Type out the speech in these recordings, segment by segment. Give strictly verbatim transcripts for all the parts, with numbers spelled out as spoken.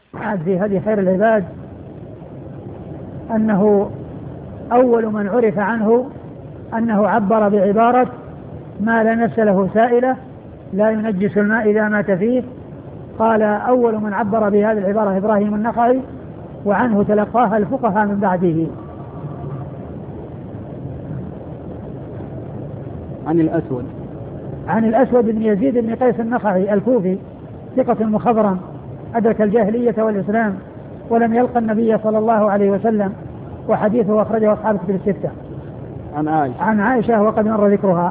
في هذه خير العباد أنه أول من عرف عنه أنه عبر بعبارة ما لا نفس له سائلة لا ينجس الماء إذا مات فيه. قال أول من عبر بهذه العبارة إبراهيم النخعي، وعنه تلقاها الفقهاء من بعده. عن الأسود عن الأسود بن يزيد بن قيس النخعي الكوفي ثقة مخضرم أدرك الجاهلية والإسلام ولم يلقى النبي صلى الله عليه وسلم، وحديثه أخرجه أصحاب الكتب الستة. عن عائشة عن عائشة وقد مر ذكرها.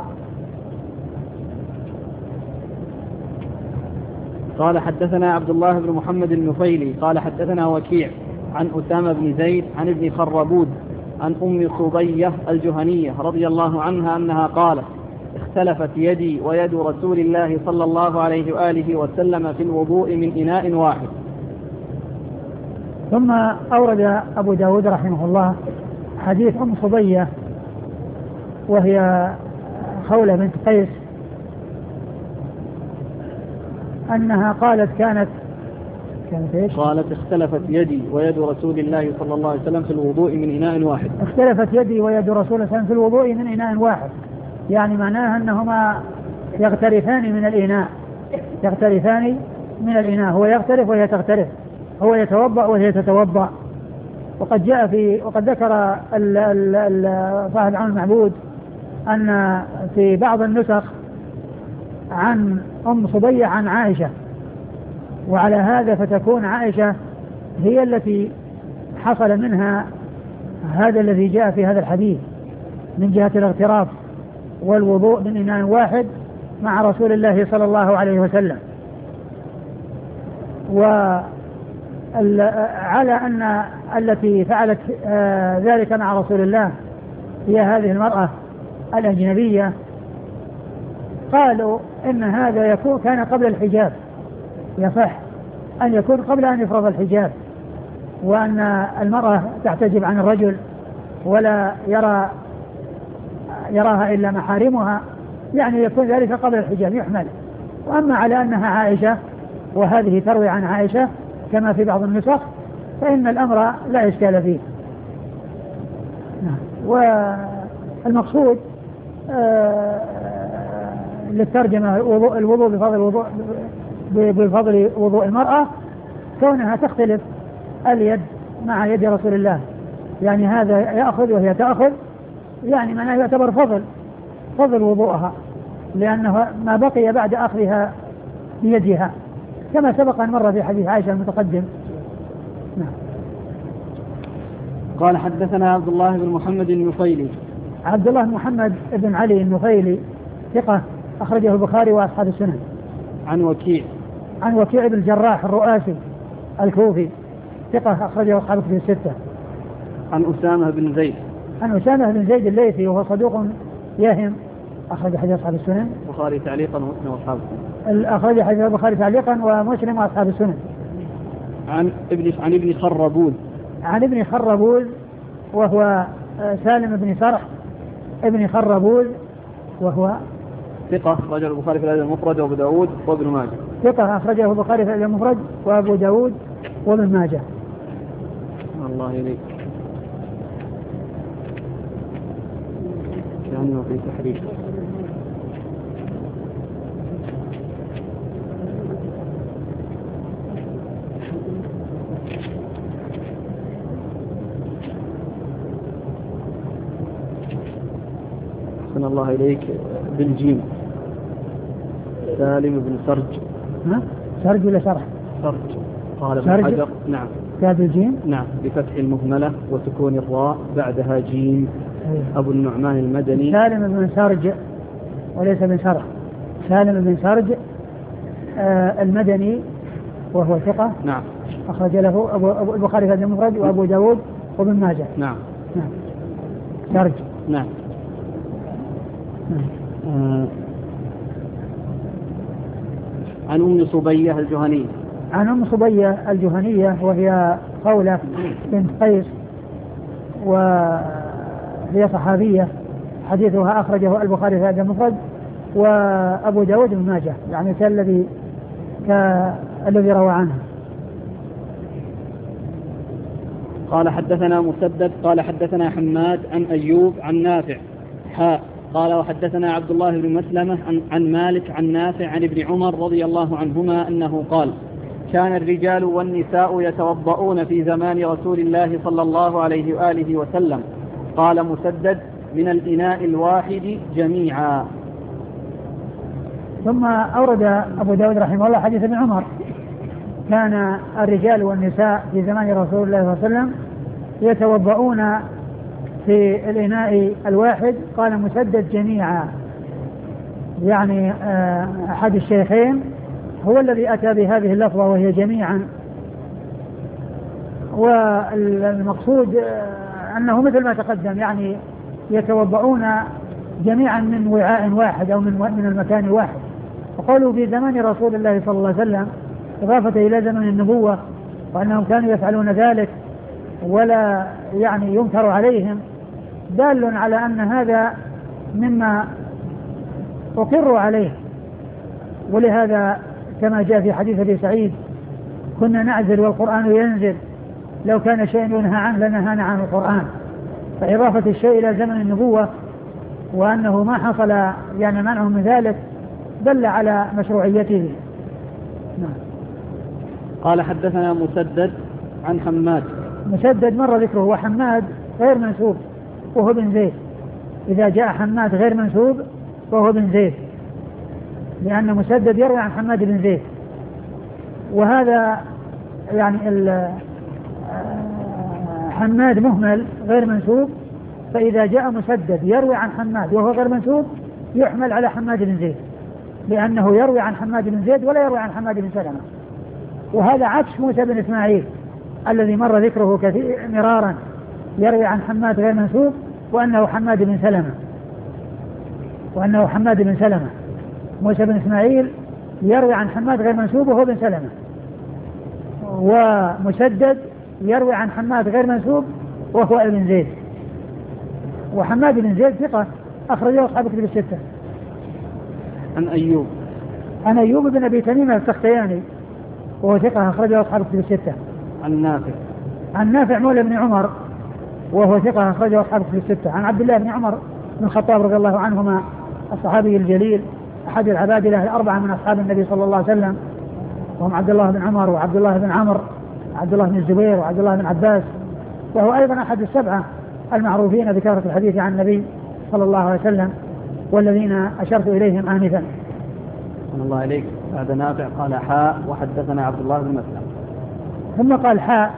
قال حدثنا عبد الله بن محمد النفيلي قال حدثنا وكيع عن أسامة بن زيد عن ابن خربود عن أم صبية الجهنية رضي الله عنها أنها قالت اختلفت يدي ويد رسول الله صلى الله عليه وآله وسلم في الوضوء من إناء واحد. ثم أورد أبو داود رحمه الله حديث أم صبية وهي خولة بنت قيس أنها قالت كانت كانت إيش؟ قالت اختلفت يدي ويد رسول الله صلى الله عليه وسلم في الوضوء من إناء واحد. اختلفت يدي ويد رسول الله صلى الله عليه وسلم في الوضوء من إناء واحد، يعني معناها أنهما يغترفان من الإناء يغترفان من الإناء هو يغترف وهي تغترف، هو يتوضأ وهي تتوضأ. وقد جاء في وقد ذكر صاحب العون المعبود أن في بعض النسخ عن أم صبية عن عائشة، وعلى هذا فتكون عائشة هي التي حصل منها هذا الذي جاء في هذا الحديث من جهة الاغتراف والوضوء من إناء واحد مع رسول الله صلى الله عليه وسلم. وعلى أن التي فعلت ذلك مع رسول الله هي هذه المرأة الأجنبية، قالوا إن هذا يكون كان قبل الحجاب، يصح أن يكون قبل أن يفرض الحجاب، وأن المرأة تحتجب عن الرجل ولا يرى يراها إلا محارمها، يعني يكون ذلك قبل الحجاب يحمل. وأما على أنها عائشة وهذه تروي عن عائشة كما في بعض النسخ فإن الأمر لا إشكال فيه. والمقصود للترجمة الوضوء بفضل الوضوء بفضل وضوء المرأة كونها تختلف اليد مع يد رسول الله، يعني هذا يأخذ وهي تأخذ، يعني معناه يعتبر فضل فضل وضوءها لأنه ما بقي بعد أخذها بيدها كما سبق أن مر في حديث عائشة المتقدم. نعم. قال حدثنا عبد الله بن محمد النفيلي. عبد الله بن محمد بن علي النفيلي ثقة أخرجه البخاري وأصحاب السنن. عن وكيع عن وكيع بن الجراح الرؤاسي الكوفي ثقة أخرجه أصحاب الكتب الستة. عن أسامة بن زيد عن أسامة بن زيد الليثي وهو صدوق يهم أخرج حديث أصحاب السنن البخاري تعليقا ومسلم وأصحاب السنن. أخرج حديث البخاري تعليقا ومسلم وأصحاب السنن. عن ابن عن ابن خربوذ عن ابن خربوذ وهو سالم بن سرح ابن خربوذ وهو ثقة أخرجه البخاري في الأدب المفرد وأبو داود وابن ماجه. ثقة أخرجه البخاري في الأدب المفرد وأبو داود وابن ماجه. الله إليك كانوا في تحريف. أحسن الله إليك بالجيم سالم بن سرج. ها؟ سرج ولا شرح؟ سرج. قال ابن حجر نعم كاد الجيم نعم بفتح المهملة وسكون الراء بعدها جيم. أيه. أبو النعمان المدني سالم بن سرج وليس بن شرح. سالم بن سرج آه المدني وهو ثقة. نعم أخرج له أبو, أبو البخاري في المفرد وأبو داود وابن ماجه. نعم نعم سرج. نعم, نعم. آه. عن أم صبية الجهنية. عن أم صبية الجهنية وهي خولة بنت قيس وهي صحابية، حديثها أخرجه البخاري في هذا المفرد وأبو داود بن ماجه، يعني كالذي كالذي روى عنها. قال حدثنا مسدد قال حدثنا حماد عن أيوب عن نافع حاء قال وحدثنا عبد الله بن مسلمة عن, عن مالك عن نافع عن ابن عمر رضي الله عنهما أنه قال كان الرجال والنساء يتوضؤون في زمان رسول الله صلى الله عليه وآله وسلم. قال مسدد من الإناء الواحد جميعا. ثم أورد أبو داود رحمه الله حديث ابن عمر كان الرجال والنساء في زمان رسول الله صلى الله عليه وسلم يتوضؤون في الإناء الواحد. قال مسدد جميعا، يعني أحد الشيخين هو الذي أتى بهذه اللفظة وهي جميعا، والمقصود أنه مثل ما تقدم يعني يتوضؤون جميعا من وعاء واحد أو من من المكان واحد. وقالوا في زمان رسول الله صلى الله عليه وسلم إضافة إلى زمن النبوة وأنهم كانوا يفعلون ذلك ولا يعني ينكر عليهم دال على أن هذا مما أقروا عليه. ولهذا كما جاء في حديث أبي سعيد كنا نعزل والقرآن ينزل، لو كان شيء ينهى عنه لنهانا عن القرآن. فإضافة الشيء إلى زمن النبوة وأنه ما حصل يعني منع من ذلك دل على مشروعيته. نعم. قال حدثنا مسدد عن حماد. مسدد مر ذكره، وحماد غير منسوب وهو بن زيد. إذا جاء حماد غير منسوب وهو بن زيد، لأن مسدد يروي عن حماد بن زيد، وهذا يعني حماد مهمل غير منسوب، فإذا جاء مسدد يروي عن حماد وهو غير منسوب يحمل على حماد بن زيد، لأنه يروي عن حماد بن زيد ولا يروي عن حماد بن سلمة. وهذا عكس موسى بن إسماعيل الذي مر ذكره كثير مرارا، يروي عن حماد غير منسوب وأنه حماد بن سلمة وأنه حماد بن سلمة. موسى بن إسماعيل يروي عن حماد غير منسوب وهو بن سلمة، ومسدد يروي عن حماد غير منسوب وهو ابن زيد. وحماد بن زيد ثقة أخرجه أصحاب كتب الستة. عن أيوب عن أيوب بن أبي تميم السختياني وهو ثقة أخرجه أصحاب كتب الستة. عن نافع عن نافع مولى بن عمر وهو ثقة أخرجه أصحاب كتب الستة. عن عبد الله بن عمر بن الخطاب رضي الله عنهما الصحابي الجليل أحد العبادلة الأربعة من أصحاب النبي صلى الله عليه وسلم، وهم عبد الله بن عمر وعبد الله بن عمرو وعبد الله بن الزبير وعبد الله بن عباس، وهو أيضا أحد السبعة المعروفين بكثرة الحديث عن النبي صلى الله عليه وسلم والذين أشرت إليهم آنفا. صلى الله عليك. بعد نافع قال حاء وحدثنا عبد الله بن مسلم. ثم قال حاء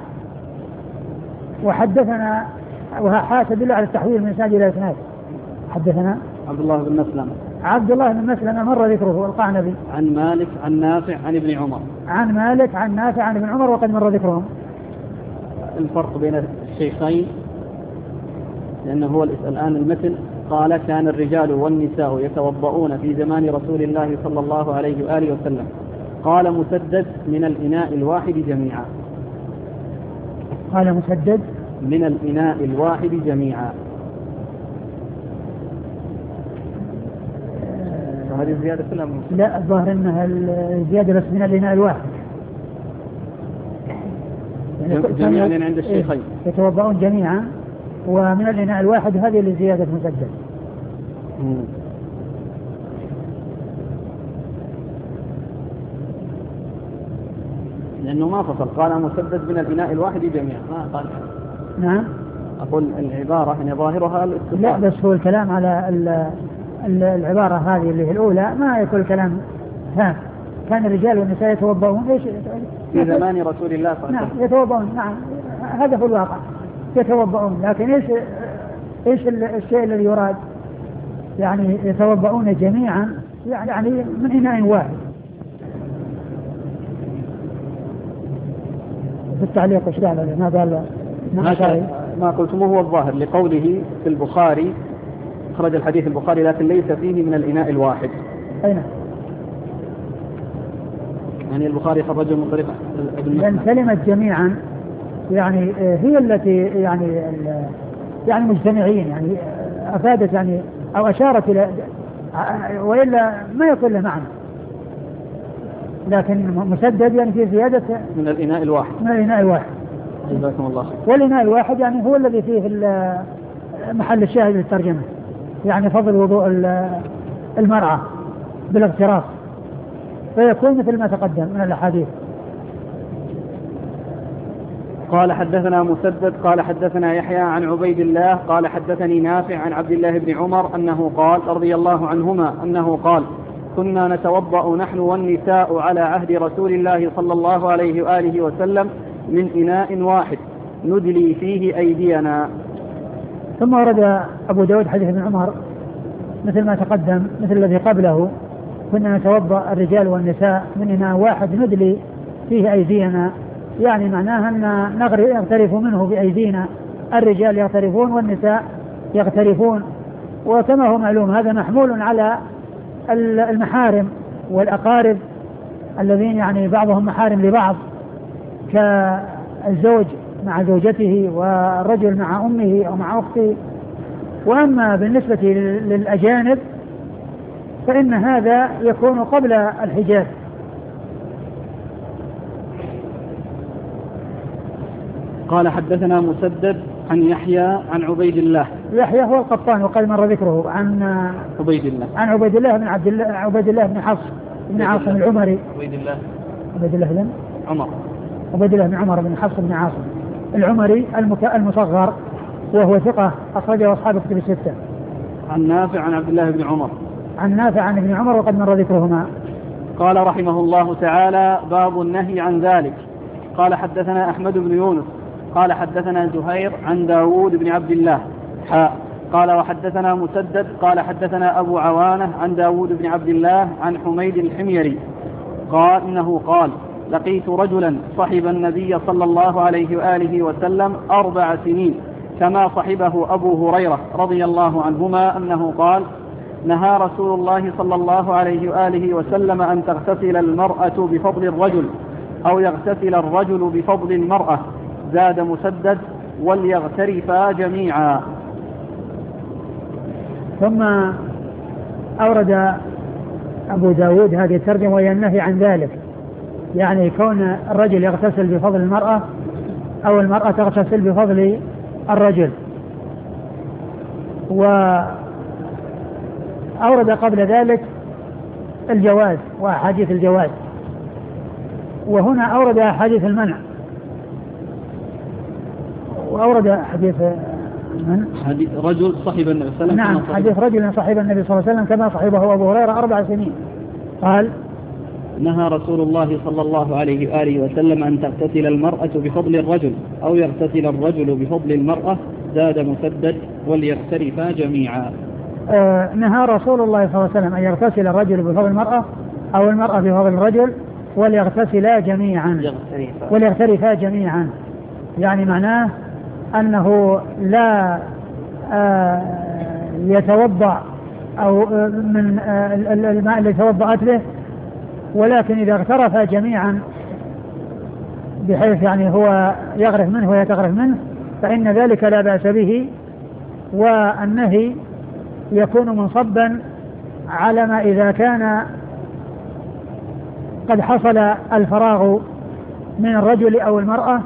وحدثنا، وحاء تدل على التحويل من إسناد إلى إسناد. حدثنا عبد الله بن مسلم. عبد الله بن مسلم مر ذكره القعنبي. عن مالك عن نافع عن ابن عمر. عن مالك عن نافع عن ابن عمر وقد مر ذكرهم. الفرق بين الشيخين لأنه هو الآن المثل قال كان الرجال والنساء يتوضؤون في زمان رسول الله صلى الله عليه وآله وسلم. قال مسدد من الإناء الواحد جميعا. قال مسدد من الإناء الواحد جميعا. هذه الزيادة كلها من... لا الظاهر أنها الزيادة بس من الإناء الواحد يعني جميعا يعني عند الشيخين يتوضؤون جميعا ومن الإناء الواحد، هذه اللي زيادة مسدد. مم. لأنه ما فصل، قال مسدد من الإناء الواحد جميعا ما قال. نعم أقول العبارة يعني ظاهرها الاتصال. لا بس هو الكلام على العبارة هذه اللي هي الأولى ما يكون كلام ها كان الرجال والنساء يتوضؤون ايش في زمان رسول الله صلى الله عليه وسلم. نعم يتوضؤون، نعم هذا هو الواقع يتوضؤون، لكن ايش ايش الشيء الذي يراد يعني يتوضؤون جميعا يعني من إناء واحد. في التعليق ايش قال ما قال ما, ما قلتموه هو الظاهر لقوله في البخاري خرج الحديث البخاري لكن ليس فيه من الإناء الواحد. أين؟ يعني البخاري خرجه من طريق ابن مسلم. لأن كلمة جميعا يعني هي التي يعني يعني مجتمعين يعني أفادت يعني أو أشارت إلى، وإلا ما يكون له معنى. لكن مسدد يعني في زيادة من الإناء الواحد. من الإناء الواحد. جزاكم الله. والإناء الواحد يعني هو الذي فيه محل الشاهد للترجمة، يعني فضل وضوء المرأة بالاغتراف، فيكون مثل ما تقدم من الأحاديث. قال حدثنا مسدد قال حدثنا يحيى عن عبيد الله قال حدثني نافع عن عبد الله بن عمر أنه قال رضي الله عنهما أنه قال كنا نتوضأ نحن والنساء على عهد رسول الله صلى الله عليه وآله وسلم من إناء واحد ندلي فيه أيدينا. ثم ورد أبو داود حديث ابن عمر مثل ما تقدم مثل الذي قبله، كنا نتوضأ الرجال والنساء من إناء واحد ندلي فيه أيدينا، يعني معناها أن نغترف منه بأيدينا، الرجال يغترفون والنساء يغترفون. وكما هو معلوم هذا محمول على المحارم والأقارب الذين يعني بعضهم محارم لبعض، كالزوج مع زوجته والرجل مع أمه أو مع أخته. وأما بالنسبة للأجانب فإن هذا يكون قبل الحجاب. قال حدثنا مسدد عن يحيى عن عبيد الله. يحيى هو القطان وقد مر ذكره عن عبيد الله عن عبيد الله بن عبد الله عبيد الله بن حفص بن عاصم العمري. عبيد الله عبيد الله بن عمر عبيد الله بن عمر بن حفص بن عاصم العمري المصغر، وهو ثقة أخرجه أصحاب الكتب الستة. عن نافع عن عبد الله بن عمر عن نافع عن ابن عمر وقد مر ذكرهما. قال رحمه الله تعالى باب النهي عن ذلك. قال حدثنا أحمد بن يونس قال حدثنا زهير عن داود بن عبد الله حاء قال وحدثنا مسدد قال حدثنا أبو عوانة عن داود بن عبد الله عن حميد الحميري قال إنه قال لقيت رجلا صحب النبي صلى الله عليه وآله وسلم أربع سنين كما صحبه أبو هريرة رضي الله عنهما أنه قال نهى رسول الله صلى الله عليه وآله وسلم أن تغتسل المرأة بفضل الرجل أو يغتسل الرجل بفضل المرأة. زاد مسدد وليغترفا جميعا. ثم أورد أبو داود هذه الترجمة وهي النهي عن ذلك، يعني كون الرجل يغتسل بفضل المرأة أو المرأة تغتسل بفضل الرجل. وأورد قبل ذلك الجواز وأحاديث الجواز، وهنا أورد أحاديث المنع، وأورد حديث من؟ حديث رجل صحب النبي صلى الله عليه وسلم. نعم حديث رجل صحب النبي صلى الله عليه وسلم كما صحبه أبو هريرة أربع سنين. قال نهى رسول الله صلى الله عليه وآله وسلم أن تغتسل المرأة بفضل الرجل أو يغتسل الرجل بفضل المرأة. زاد مسدد وليغترفا جميعا. آه نهى رسول الله صلى الله عليه وسلم أن يغتسل الرجل بفضل المرأة أو المرأة بفضل الرجل وليغتسلا جميعا وليغترفا جميعا، يعني معناه أنه لا آه يتوضأ أو من آه الماء الذي توضأت به، ولكن إذا اغترفا جميعا بحيث يعني هو يغرف منه وهي تغرف منه فإن ذلك لا بأس به. والنهي يكون منصبا على ما إذا كان قد حصل الفراغ من الرجل أو المرأة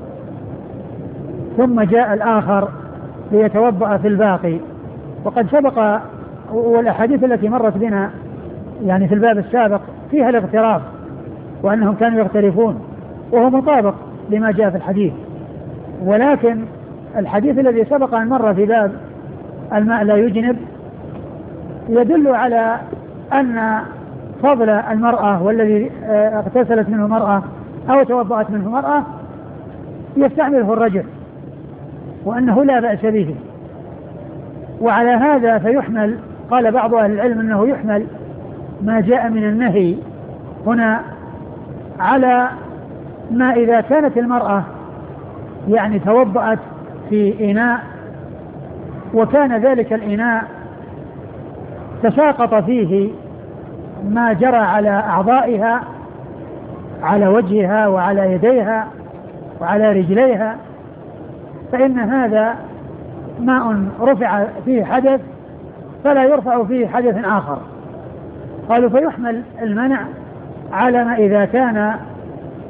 ثم جاء الآخر ليتوضأ في الباقي. وقد سبق والأحاديث التي مرت بنا يعني في الباب السابق فيها الاغتراف وأنهم كانوا يغترفون، وهو مطابق لما جاء في الحديث. ولكن الحديث الذي سبق أن مر في باب الماء لا يجنب يدل على أن فضل المرأة والذي اغتسلت منه مرأة أو توضأت منه مرأة يستعمله الرجل، وأنه لا بأس به. وعلى هذا فيحمل، قال بعض أهل العلم أنه يحمل ما جاء من النهي هنا على ما إذا كانت المرأة يعني توضأت في إناء وكان ذلك الإناء تساقط فيه ما جرى على أعضائها، على وجهها وعلى يديها وعلى رجليها، فإن هذا ماء رفع فيه حدث فلا يرفع فيه حدث آخر. قالوا فيحمل المنع على ما إذا كان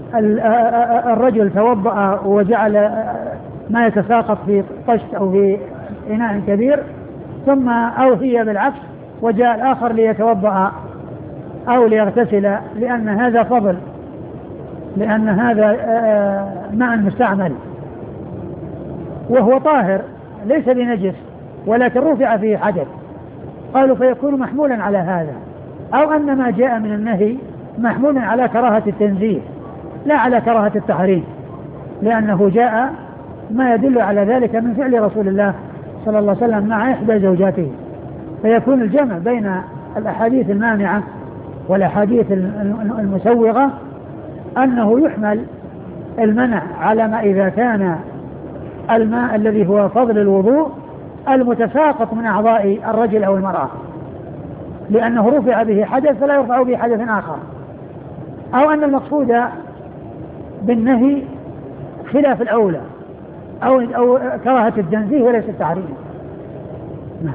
الرجل توضأ وجعل ما يتساقط في طشت أو في إناء كبير ثم أو هي بالعكس وجاء الآخر ليتوضأ أو ليغتسل، لأن هذا فضل، لأن هذا ماء مستعمل وهو طاهر ليس بنجس ولكن رفع فيه حدث، قالوا فيكون محمولا على هذا، أو أن ما جاء من النهي محمول على كراهة التنزيه لا على كراهة التحريم، لأنه جاء ما يدل على ذلك من فعل رسول الله صلى الله عليه وسلم مع إحدى زوجاته، فيكون الجمع بين الأحاديث المانعة والأحاديث المسوغة أنه يحمل المنع على ما إذا كان الماء الذي هو فضل الوضوء المتساقط من أعضاء الرجل أو المرأة، لأنه رفع به حدث فلا يرفع به حدث آخر، أو أن المقصود بالنهي خلاف الأولى أو, أو كراهة التنزيه وليس التحريم. نعم.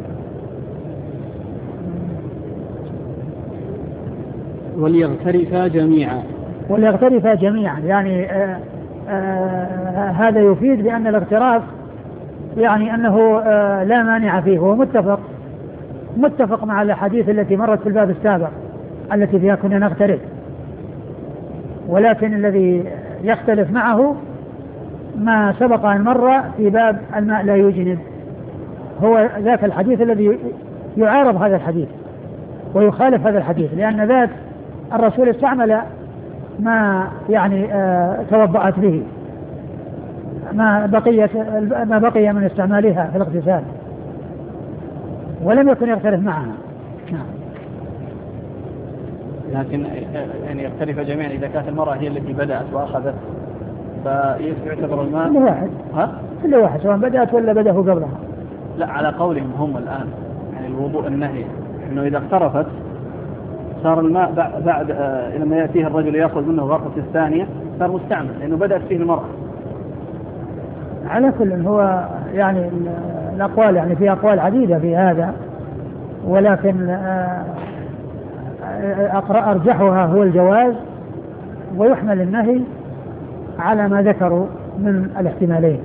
وليغترفا جميعا وليغترفا جميعا يعني آآ آآ هذا يفيد بأن الاغتراف يعني أنه لا مانع فيه، هو متفق متفق مع الحديث التي مرت في الباب السابق التي فيها كنا نغترف، ولكن الذي يختلف معه ما سبق أن مر في باب الماء لا يجنب، هو ذاك الحديث الذي يعارض هذا الحديث ويخالف هذا الحديث، لأن ذاك الرسول استعمل ما يعني آه توضأت به ما بقيت ما بقي من استعمالها في الاغتسال ولم يكن يختلف معها. نعم. لكن يعني يختلف جميعا إذا كانت المرأة هي التي بدأت وأخذت فيعتبر الماء كل واحد ها كل واحد سواء بدأت ولا بدأه قبلها. لا على قولهم هم الآن يعني الوضوء النهي إنه إذا اقترفت صار الماء بعد آه لما يأتيه الرجل يأخذ منه غرفة الثانية صار مستعمل لأنه بدأت فيه المرأة. على كل هو يعني الأقوال يعني في أقوال عديدة في هذا، ولكن أقرأ أرجحها هو الجواز، ويحمل النهي على ما ذكروا من الاحتمالين.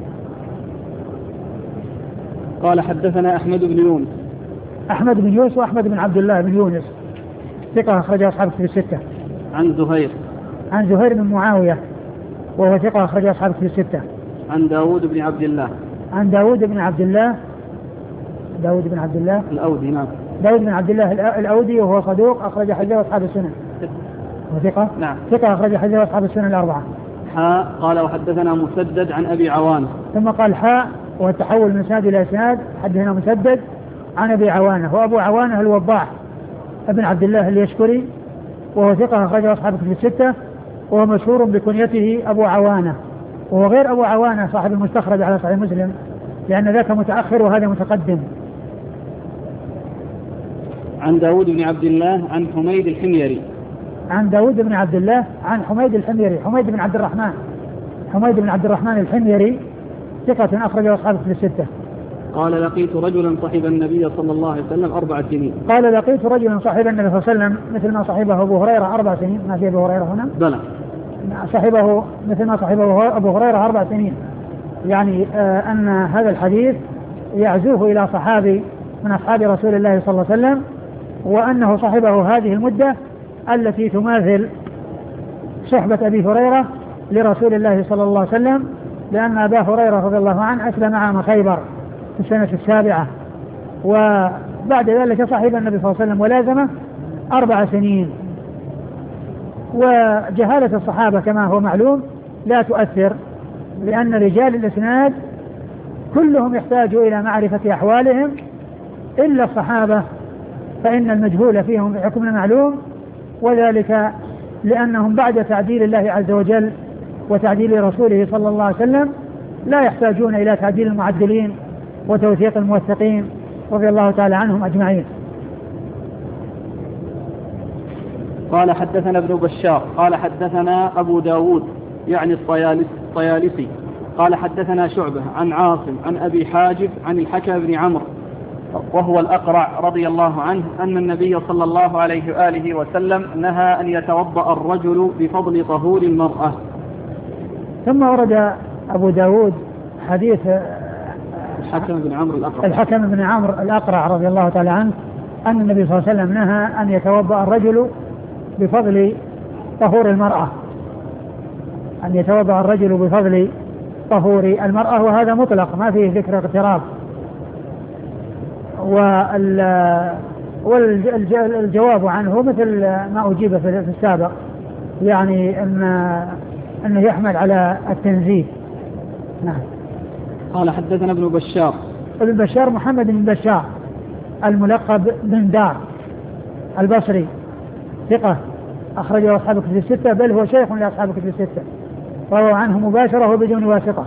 قال حدثنا أحمد بن يونس أحمد بن يونس وأحمد بن عبد الله بن يونس ثقة أخرج أصحاب في الستة. عن زهير عن زهير بن معاوية وهو ثقة أخرج أصحاب في الستة. عن داود بن عبد الله عن داود بن عبد الله داود بن عبد الله الأودي. نعم. داود بن عبد الله الأودي وهو صدوق أخرج حديثه أصحاب السنن. وثقة نعم ثقة أخرج حديثه أصحاب السنن الأربعة. حاء قال وحدثنا مسدد عن أبي عوانة ثم قال حاء والتحول من إسناد إلى إسناد حدثنا مسدد عن أبي عوانة وأبو عوانة الوضاح ابن عبد الله اليشكري وهو ثقة أخرج أصحاب في الستة وهو مشهور بكنيته أبو عوانة، وهو غير أبو عوانة صاحب المستخرج على صحيح مسلم لأن ذاك متأخر وهذا متقدم. عن داود بن عبد الله عن حميد الحميري عن داود بن عبد الله عن حميد الحميري حميد بن عبد الرحمن حميد بن عبد الرحمن الحميري ثقة أخرجه أصحابه في الستة. قال لقيت رجلا صحب النبي صلى الله عليه وسلم أربع سنين. قال لقيت رجلا صحب النبي صلى الله عليه وسلم مثل ما صحبه أبو هريرة أربع سنين. ما في أبو هريرة هنا؟ بلى. صحبه مثل ما صحبه أبو هريرة أربع سنين، يعني آه أن هذا الحديث يعزوه إلى صحابي من أصحاب رسول الله صلى الله عليه وسلم، وأنه صحبه هذه المدة التي تماثل صحبة أبي هريرة لرسول الله صلى الله عليه وسلم، لأن أبا هريرة رضي الله عنه أسلم عام خيبر في السنة السابعة، وبعد ذلك صحب النبي صلى الله عليه وسلم ولازمه أربع سنين. وجهالة الصحابة كما هو معلوم لا تؤثر، لأن رجال الإسناد كلهم يحتاجوا إلى معرفة أحوالهم إلا الصحابة، فإن المجهول فيهم بحكم معلوم، وذلك لأنهم بعد تعديل الله عز وجل وتعديل رسوله صلى الله عليه وسلم لا يحتاجون إلى تعديل المعدلين وتوثيق الموثقين رضي الله تعالى عنهم أجمعين. قال حدثنا ابن بشار قال حدثنا أبو داود يعني الطيالسي قال حدثنا شعبة عن عاصم عن أبي حاجب عن الحكم بن عمرو وهو الأقرع رضي الله عنه أن النبي صلى الله عليه وآله وسلم نهى أن يتوضأ الرجل بفضل طهور المرأة. ثم ورد أبو داود حديث الحكم بن عمرو الأقرع الحكم بن عمرو الأقرع رضي الله تعالى عنه أن النبي صلى الله عليه وسلم نهى أن يتوضأ الرجل بفضل طهور المرأة، أن يتوضأ الرجل بفضل طهور المرأة، وهذا مطلق ما فيه ذكر اغتراب. والجواب عنه مثل ما أجيب في السابق، يعني أن أنه يحمل على التنزيه. نعم. قال حدثنا ابن بشار. ابن بشار محمد بن بشار الملقب بن دار البصري، ثقة أخرجه أصحاب الكتب الستة، بل هو شيخ لأصحاب الكتب الستة، روى عنه مباشرة وبدون واسطة.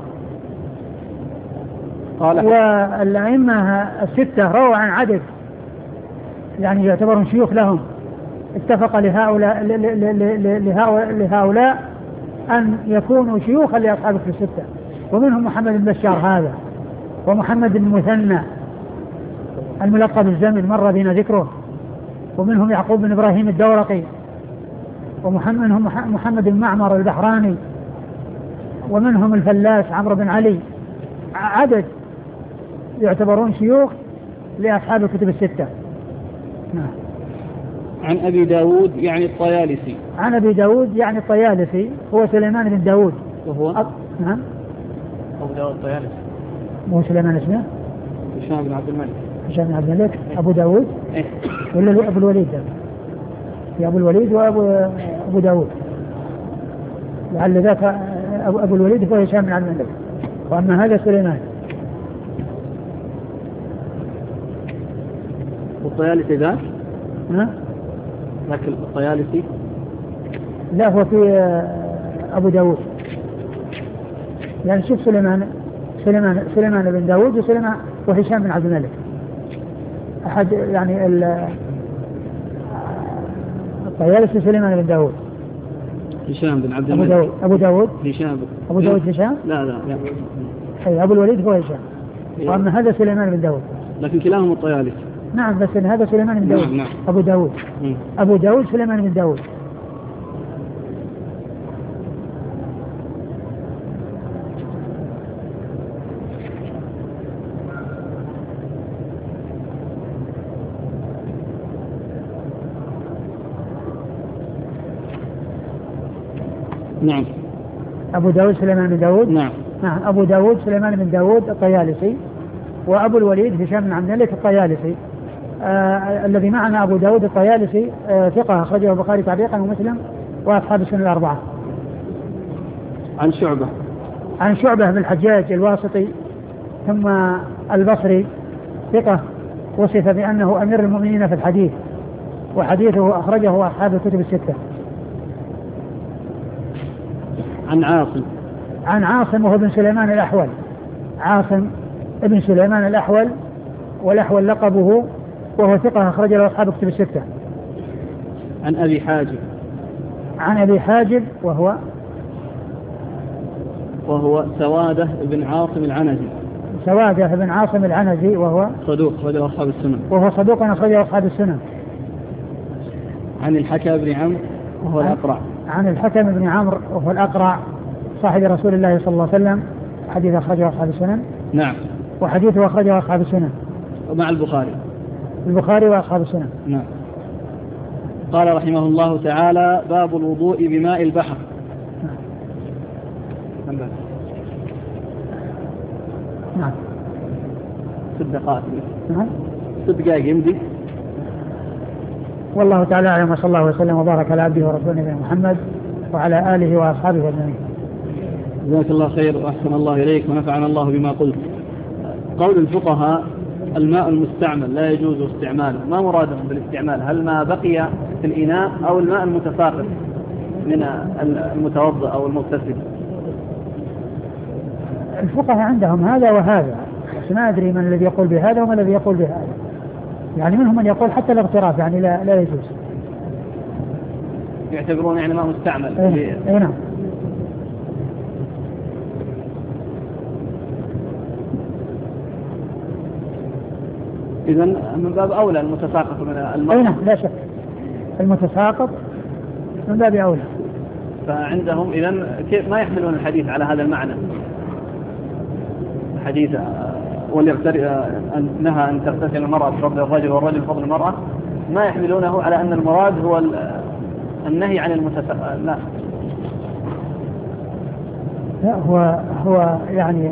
والأئمة الستة رووا عن عدد يعني يعتبرون شيوخ لهم، اتفق لهؤلاء لهؤلاء أن يكونوا شيوخا لأصحاب الكتب الستة، ومنهم محمد بن بشار هذا، ومحمد بن مثنى الملقب بالزمن مر بنا ذكره، ومنهم يعقوب بن إبراهيم الدورقي، ومنهم محمد بن معمر البحراني، ومنهم الفلاس عمرو بن علي، عدد يعتبرون شيوخ لأصحاب الكتب الستة. نعم. عن أبي داود يعني الطيالسي. عن أبي داود يعني الطيالسي هو سليمان بن داود. وهو أب... نعم. أبو داود الطيالسي. مو سليمان اسمه؟ هشام بن عبد الملك. هشام بن عبد الملك. أبو داود. إيه؟ ولا أبو الوليد ده؟ في أبو الوليد وأبو أبو داود. لعل ذاك أبو, أبو الوليد هو هشام بن عبد الملك، وأما هذا سليمان. والطيالسي ذاك؟ ها؟ ذاك الطيالسي؟ لا هو في أبو داود. يعني شوف سليمان سليمان سليمان بن داود وسليمان وهشام بن عبد الملك، أحد يعني الطيالسي سليمان بن داود. هشام بن عبد الملك. أبو داود أبو داود هشام. أبو داود هشام؟ لا لا لا. أي أبو الوليد هو هشام. وأما هذا سليمان بن داود. لكن كلاهم الطيالسي. نعم بس إن هذا سليمان بن داود. نعم نعم. أبو داود. م. أبو داود سليمان بن داود. نعم. أبو داود سليمان بن داود. نعم. نعم. أبو داود سليمان بن داود الطيالسي، وأبو الوليد هشام بن عبد الملك الطيالسي. آه الذي معنا أبو داود الطيالسي آه ثقة أخرجه البخاري تعليقا ومسلم وأصحاب السنن الأربعة. عن شعبة. عن شعبة بن الحجاج الواسطي ثم البصري، ثقة وصف بأنه أمير المؤمنين في الحديث، وحديثه أخرجه أصحاب الكتب الستة. عن عاصم. عن عاصم وهو بن سليمان الأحول، عاصم ابن سليمان الأحول، والأحول لقبه، وهو ثقة أخرج له أصحاب الكتب الستة. عن أبي حاجب. عن أبي حاجب وهو وهو سوادة بن عاصم العنزي. سوادة بن عاصم العنزي وهو صدوق أخرجه أصحاب السنن. وهو صدوق أخرجه أصحاب السنن. عن الحكم بن عمرو وهو الأقرع. عن الحكم بن عمرو وهو الأقرع صاحب رسول الله صلى الله عليه وسلم، حديث أخرجه أصحاب السنن. نعم. وحديثه أخرجه أصحاب السنن ومع البخاري. البخاري وأصحاب السنن. نعم. قال رحمه الله تعالى: باب الوضوء بماء البحر. نعم. نعم. ست دقائق. نعم. ست دقائق يمضي. والله تعالى أعلم، وصلى الله وسلم وبارك على عبده ورسوله نبينا محمد وعلى آله وأصحابه أجمعين. جزاك الله خير وأحسن الله إليك ونفعنا الله بما قلت. قول الفقهاء: الماء المستعمل لا يجوز استعماله، ما مرادهم بالاستعمال؟ هل ما بقي في الإناء أو الماء المتساقط من المتوضأ أو المغتسل؟ الفقهاء عندهم هذا وهذا، بس ما أدري من الذي يقول بهذا ومن الذي يقول بهذا. يعني منهم من يقول حتى الاغتراف يعني لا, لا يجوز، يعتبرون يعني ماء مستعمل. اي ايه نعم. إذن من باب أولى المتساقط من المرأة. أي نعم لا شك المتساقط من باب أولى. فعندهم إذن كيف ما يحملون الحديث على هذا المعنى؟ الحديث نهى أن تغتسل المرأة بفضل الرجل والرجل بفضل المرأة، ما يحملونه على أن المراد هو النهي عن المتساقط. لا لا هو هو يعني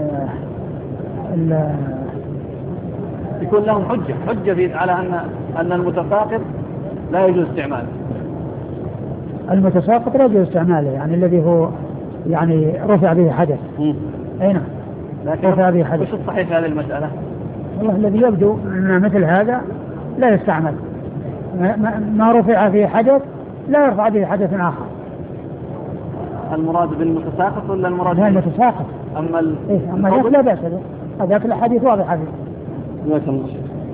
يكون لهم حجة حجة على أن أن المتساقط لا يجوز استعماله. المتساقط لا يجوز استعماله يعني الذي هو يعني رفع به حدث. أي نعم رفع به حدث. وش الصحيح في هذه المسألة؟ والله الذي يبدو أن مثل هذا لا يستعمل، ما رفع به حدث لا يرفع به حدث آخر. المراد بالمتساقط ولا المراد لا المتساقط؟ أما ال... إيه أما لا بأس به، هذاك الحديث واضح فيه. جزاك الله.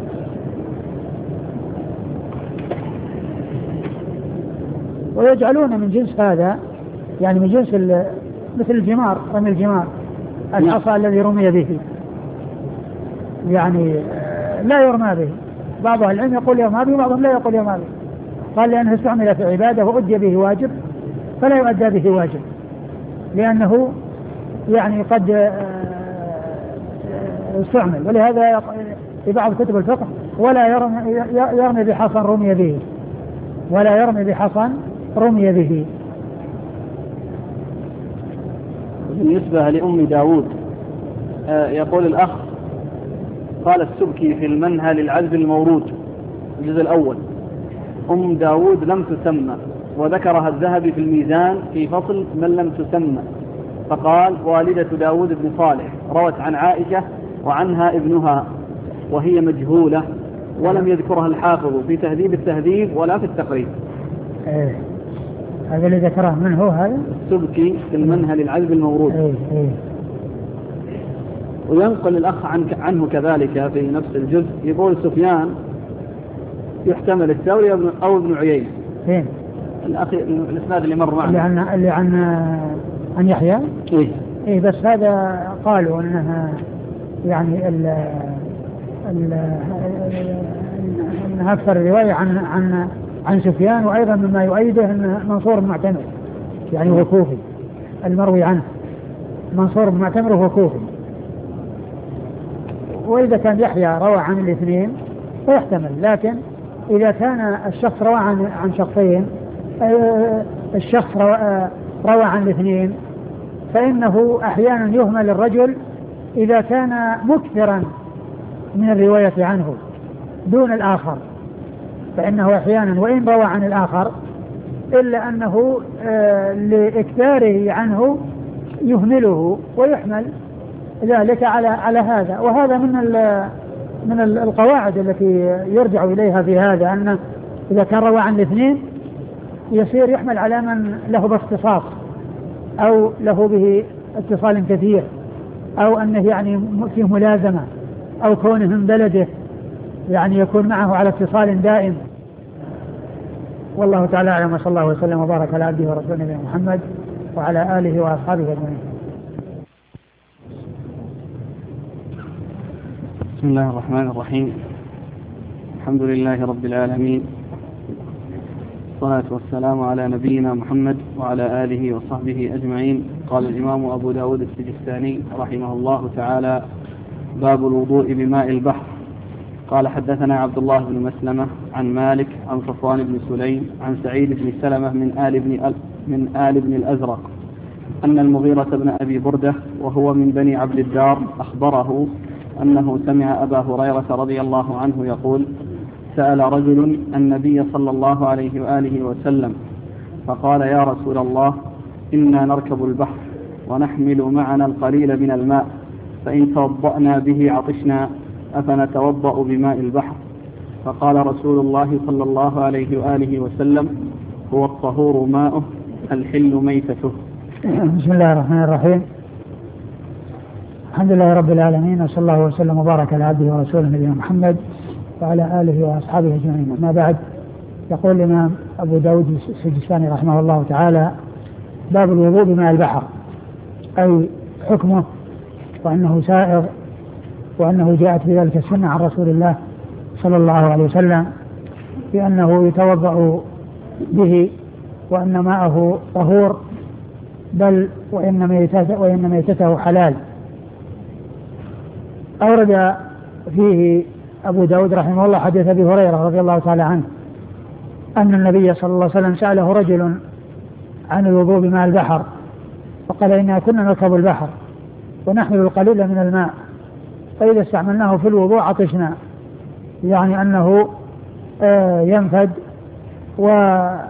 ويجعلون من جنس هذا يعني من جنس مثل الجمار، رمي الجمار العصا الذي رمي به يعني لا يرمى به. بعض أهل العلم يقول يرمى به وبعضهم لا يقول يرمى به، قال لأنه استعمل في عبادة وأدى به واجب فلا يؤدى به واجب، لأنه يعني قد استعمل. ولهذا في بعض كتب الفقه ولا يرمي, يرمي بحصن رمي به، ولا يرمي بحصن رمي به. بالنسبة لأم داود يقول الأخ قال السبكي في المنهى للعذب المورود الجزء الأول أم داود لم تسمى، وذكرها الذهبي في الميزان في فصل من لم تسمى، فقال والدة داود بن صالح روت عن عائشة وعنها ابنها وهي مجهولة، ولم يذكرها الحافظ في تهذيب التهذيب ولا في التقريب. ايه هذا اللي ذكره من هو هذا؟ السبكي في المنهى للعذب المورود. ايه ايه. وينقل الأخ عنه كذلك في نفس الجزء يقول سفيان يحتمل الثوري أو ابن عيينة. فين؟ الأخ الإسناد اللي مر معنا اللي عن اللي عن عن يحيى. إيه إيه بس هذا قالوا أنها يعني ال ال أنها أكثر رواية عن عن عن سفيان، وأيضا مما يؤيده أن منصور معتمر يعني هو كوفي، المروي عنه منصور معتمر وهو كوفي. وإذا كان يحيى روى عن الاثنين فيحتمل، لكن إذا كان الشخص روى عن عن شخصين الشخص روى, روى عن الاثنين فإنه أحيانا يهمل الرجل إذا كان مكثرا من الرواية عنه دون الآخر، فإنه أحيانا وإن روى عن الآخر إلا أنه لإكثاره عنه يهمله ويحمل ذلك على على هذا. وهذا من من القواعد التي يرجع إليها في هذا، أن إذا كان روى عن الاثنين يصير يحمل على من له باختصاص أو له به اتصال كثير، أو أنه يعني فيه ملازمة، أو كونه من بلده يعني يكون معه على اتصال دائم. والله تعالى أعلم، وصلى الله وسلم وبارك على عبده ورسوله نبينا محمد وعلى آله وأصحابه أجمعين. بسم الله الرحمن الرحيم. الحمد لله رب العالمين، والصلاة والسلام على نبينا محمد وعلى آله وصحبه أجمعين. قال الإمام أبو داود السجستاني رحمه الله تعالى: باب الوضوء بماء البحر. قال حدثنا عبد الله بن مسلمة عن مالك عن صفوان بن سليم عن سعيد بن سلمة من آل بن من آل بن الأزرق أن المغيرة بن أبي بردة وهو من بني عبد الدار أخبره أنه سمع أبا هريرة رضي الله عنه يقول: سأل رجل النبي صلى الله عليه وآله وسلم فقال: يا رسول الله، إنا نركب البحر ونحمل معنا القليل من الماء، فإن توضأنا به عطشنا، أفنتوضأ بماء البحر؟ فقال رسول الله صلى الله عليه وآله وسلم: هو الطهور ماؤه الحل ميتته. بسم الله الرحمن الرحيم. الحمد لله رب العالمين، وصلى الله وسلم وبارك على عبده ورسوله نبينا محمد وعلى آله وأصحابه أجمعين. ما بعد، يقول الإمام أبو داود السجستاني رحمه الله تعالى: باب الوضوء بماء البحر، أي حكمه، وأنه سائغ، وأنه جاءت بذلك السنة عن رسول الله صلى الله عليه وسلم بأنه يتوضأ به وأن ماءه طهور، بل وإن ميتته, وإن ميتته حلال. أورد فيه أبو داود رحمه الله حديث أبي هريرة رضي الله تعالى عنه أن النبي صلى الله عليه وسلم سأله رجل عن الوضوء بماء البحر، فقال إنا كنا نركب البحر ونحمل القليل من الماء فإذا استعملناه في الوضوء عطشنا، يعني أنه ينفد ولا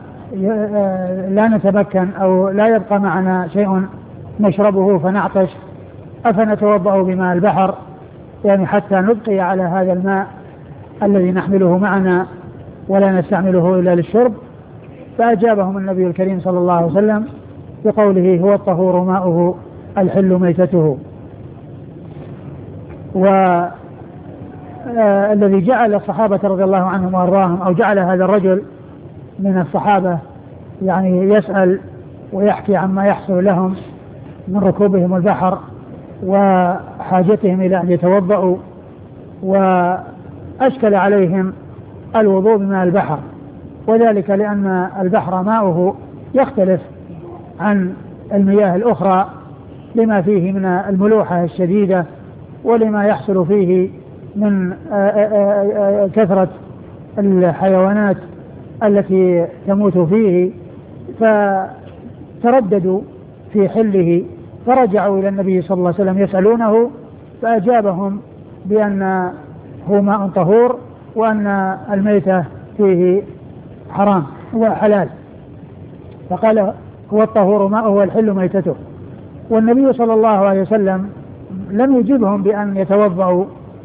نتمكن أو لا يبقى معنا شيء نشربه فنعطش، أفنتوضأ بماء البحر يعني حتى نبقي على هذا الماء الذي نحمله معنا ولا نستعمله إلا للشرب؟ فأجابهم النبي الكريم صلى الله عليه وسلم بقوله هو الطهور ماؤه الحل ميتته. والذي جعل الصحابة رضي الله عنهم وأرضاهم أو جعل هذا الرجل من الصحابة يعني يسأل ويحكي عما يحصل لهم من ركوبهم البحر وحاجتهم إلى أن يتوضأوا، وأشكل عليهم الوضوء بماء البحر، وذلك لأن البحر ماؤه يختلف عن المياه الأخرى لما فيه من الملوحة الشديدة ولما يحصل فيه من كثرة الحيوانات التي تموت فيه، فترددوا في حله فرجعوا إلى النبي صلى الله عليه وسلم يسألونه، فأجابهم بأن هو ماء طهور وأن الميتة فيه حرام وحلال، فقال هو الطهور ماءه والحل ميتته. والنبي صلى الله عليه وسلم لم يجبهم بأن يتوضأوا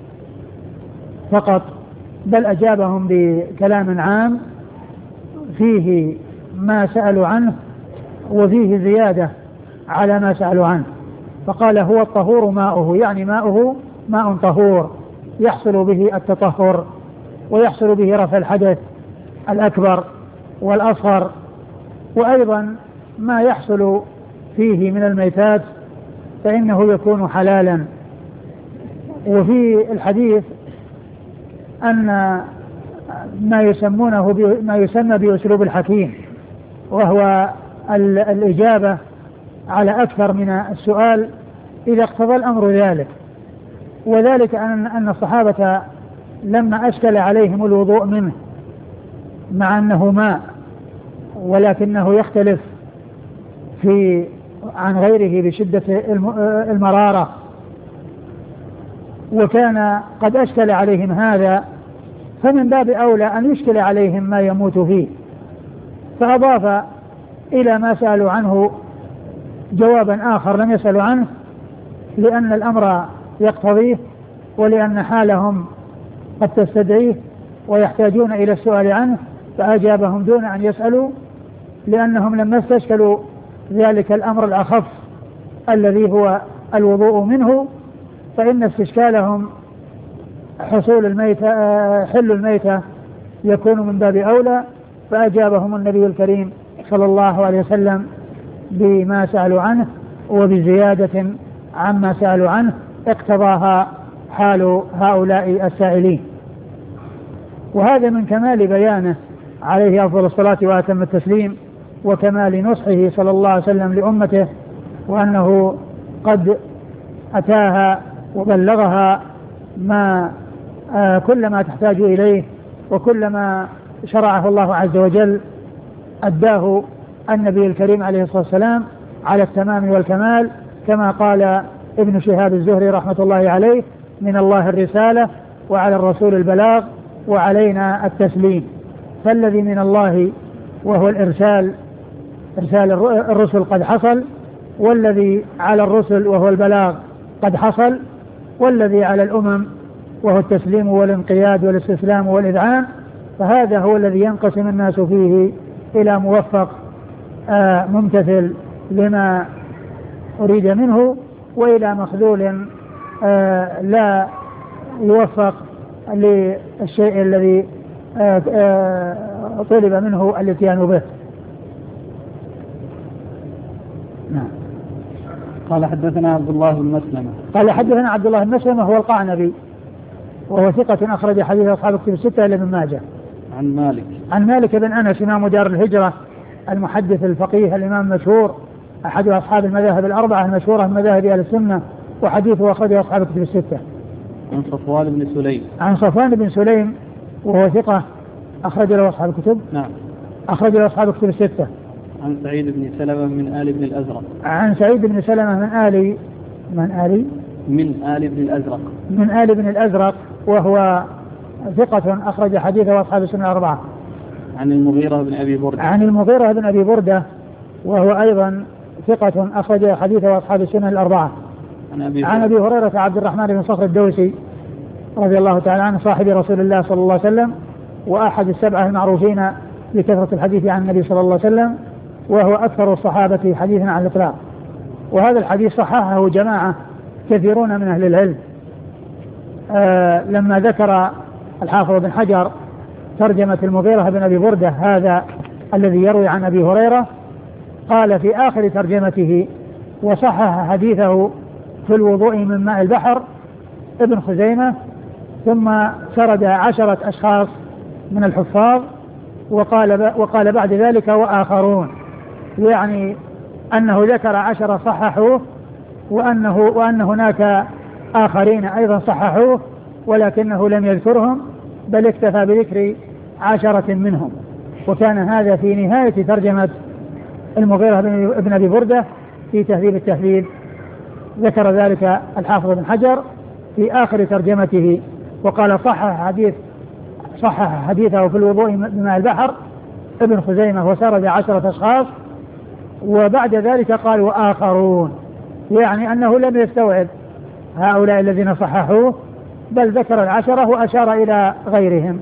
فقط، بل أجابهم بكلام عام فيه ما سألوا عنه وفيه زيادة على ما سألوا عنه، فقال هو الطهور ماؤه، يعني ماؤه ماء طهور يحصل به التطهر ويحصل به رفع الحدث الأكبر والأصغر، وأيضا ما يحصل فيه من الميتات فإنه يكون حلالا. وفي الحديث أن ما يسمونه ما يسمى بأسلوب الحكيم، وهو الإجابة على أكثر من السؤال إذا اقتضى الأمر ذلك، وذلك أن أن الصحابة لما أشكل عليهم الوضوء منه مع أنه ماء ولكنه يختلف في عن غيره بشدة المرارة، وكان قد أشكل عليهم هذا، فمن باب أولى أن يشكل عليهم ما يموت فيه، فأضاف إلى ما سألوا عنه جوابا آخر لم يسألوا عنه، لأن الأمر يقتضيه ولأن حالهم قد تستدعيه ويحتاجون إلى السؤال عنه، فأجابهم دون أن يسألوا، لأنهم لما استشكلوا ذلك الأمر الأخف الذي هو الوضوء منه، فإن استشكالهم حصول الميتة حل الميتة يكون من باب أولى، فأجابهم النبي الكريم صلى الله عليه وسلم بما سألوا عنه وبزيادة عما سألوا عنه اقتضاها حال هؤلاء السائلين. وهذا من كمال بيانه عليه أفضل الصلاة وأتم التسليم وكمال نصحه صلى الله عليه وسلم لأمته، وأنه قد أتاها وبلغها ما آه كل ما تحتاج إليه وكل ما شرعه الله عز وجل أداه النبي الكريم عليه الصلاة والسلام على التمام والكمال، كما قال ابن شهاب الزهري رحمة الله عليه من الله الرسالة وعلى الرسول البلاغ وعلينا التسليم. فالذي من الله وهو الإرسال إرسال الرسل قد حصل، والذي على الرسل وهو البلاغ قد حصل، والذي على الأمم وهو التسليم والانقياد والاستسلام والإذعان، فهذا هو الذي ينقسم الناس فيه إلى موفق آه ممتثل لما أريد منه، وإلى مخذول آه لا يوفق للشيء الذي آه آه طلب منه الاتيان به. نعم. قال حدثنا عبد الله بن مسلمة. قال حدثنا عبد الله بن مسلمة هو القعنبي وهو ثقة أخرج حديث أصحاب الكتب الستة إلا ابن ماجه. عن مالك عن مالك بن أنس إمام دار الهجرة المحدث الفقيه الإمام المشهور أحد أصحاب المذاهب الأربعة المشهورة من مذاهب أهل السنة، وحديثه أخرجه أصحاب الكتب الستة. عن صفوان بن سليم عن صفوان بن سليم وهو ثقة أخرج له أصحاب الكتب نعم أخرج له أصحاب الكتب الستة. عن سعيد بن سلمة من آل بن الأزرق عن سعيد بن سلمة من آل من آل من آل بن الأزرق من آل بن الأزرق وهو ثقة أخرج حديثه أصحاب السنة الأربعة. عن المغيرة بن أبي بردة عن المغيرة بن أبي بردة وهو أيضا ثقة أخرج حديثه أصحاب السنة الأربعة. عن أبي, عن أبي هريرة عبد الرحمن بن صخر الدوسي رضي الله تعالى عنه صاحب رسول الله صلى الله عليه وسلم وأحد السبعة المعروفين بكثرة الحديث عن النبي صلى الله عليه وسلم، وهو أكثر الصحابة حديثا على الإطلاق. وهذا الحديث صححه جماعة كثيرون من أهل العلم. آه لما ذكر الحافظ بن حجر ترجمة المغيرة بن أبي بردة هذا الذي يروي عن أبي هريرة قال في آخر ترجمته وصحح حديثه في الوضوء من ماء البحر ابن خزيمة، ثم سرد عشرة أشخاص من الحفاظ وقال, وقال بعد ذلك وآخرون، يعني أنه ذكر عشرة صححوه وأنه وأن هناك آخرين أيضا صححوه ولكنه لم يذكرهم بل اكتفى بذكر عشرة منهم. وكان هذا في نهاية ترجمة المغيرة بن أبي بردة في تهذيب التهذيب، ذكر ذلك الحافظ بن حجر في آخر ترجمته وقال صحح حديث صحح حديثه في الوضوء بماء البحر ابن خزيمة وسرد عشرة أشخاص، وبعد ذلك قال وآخرون، يعني أنه لم يستوعب هؤلاء الذين صححوه بل ذكر العشرة وأشار إلى غيرهم.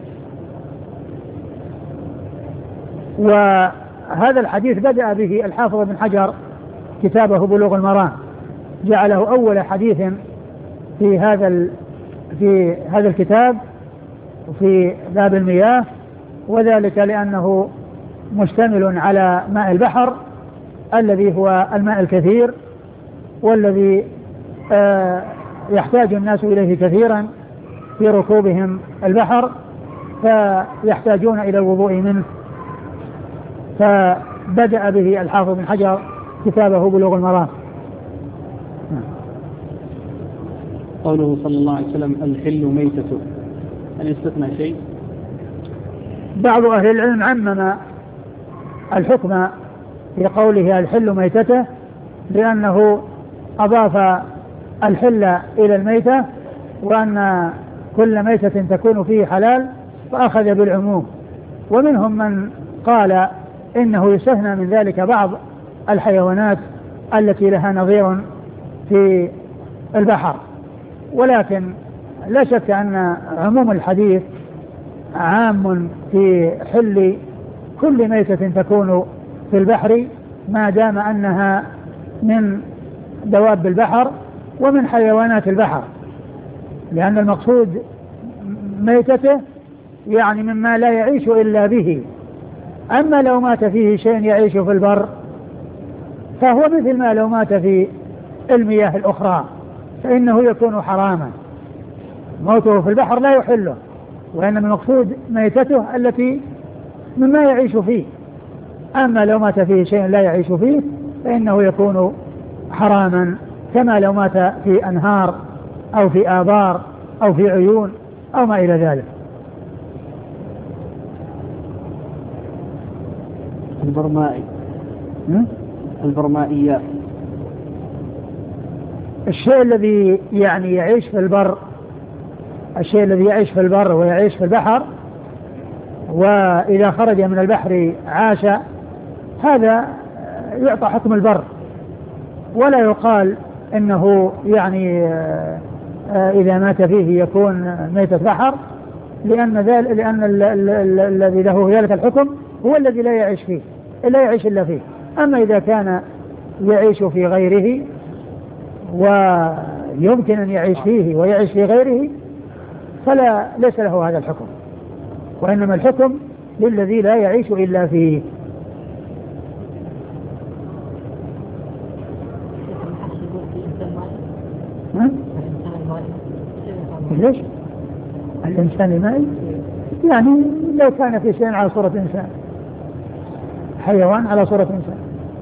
وهذا الحديث بدأ به الحافظ بن حجر كتابه بلوغ المرام، جعله أول حديث في هذا في هذا الكتاب في باب المياه، وذلك لأنه مشتمل على ماء البحر الذي هو الماء الكثير والذي آه يحتاج الناس إليه كثيرا في ركوبهم البحر فيحتاجون إلى الوضوء منه، فبدأ به الحافظ بن حجر كتابه بلوغ المرام. قوله صلى الله عليه وسلم الحل ميتته، هل يستثنى شيء؟ بعض أهل العلم عمم الحكم في قوله الحل ميتته لأنه أضاف الحل إلى الميتة وأن كل ميتة تكون فيه حلال فأخذ بالعموم. ومنهم من قال إنه يستثنى من ذلك بعض الحيوانات التي لها نظير في البحر، ولكن لا شك أن عموم الحديث عام في حل كل ميتة تكون في البحر ما دام أنها من دواب البحر ومن حيوانات البحر، لأن المقصود ميتته يعني مما لا يعيش إلا به. أما لو مات فيه شيء يعيش في البر فهو مثل ما لو مات في المياه الأخرى فإنه يكون حراما، موته في البحر لا يحله، وإنما المقصود ميتته التي مما يعيش فيه. أما لو مات فيه شيء لا يعيش فيه فإنه يكون حراما كما لو مات في أنهار أو في آبار أو في عيون أو ما إلى ذلك. البرمائي البرمائيات الشيء الذي يعني يعيش في البر، الشيء الذي يعيش في البر ويعيش في البحر وإذا خرج من البحر عاش، هذا يعطى حكم البر، ولا يقال إنه يعني إذا مات فيه يكون ميتة بحر، لأن ذلك لأن الذي له ذلك الحكم هو الذي لا يعيش فيه لا يعيش إلا فيه. أما إذا كان يعيش في غيره ويمكن أن يعيش فيه ويعيش في غيره فلا ليس له هذا الحكم، وإنما الحكم للذي لا يعيش إلا فيه. ها؟ ليش؟ الإنسان المائي يعني لو كان في شيء على صورة إنسان، حيوان على صورة إنسان.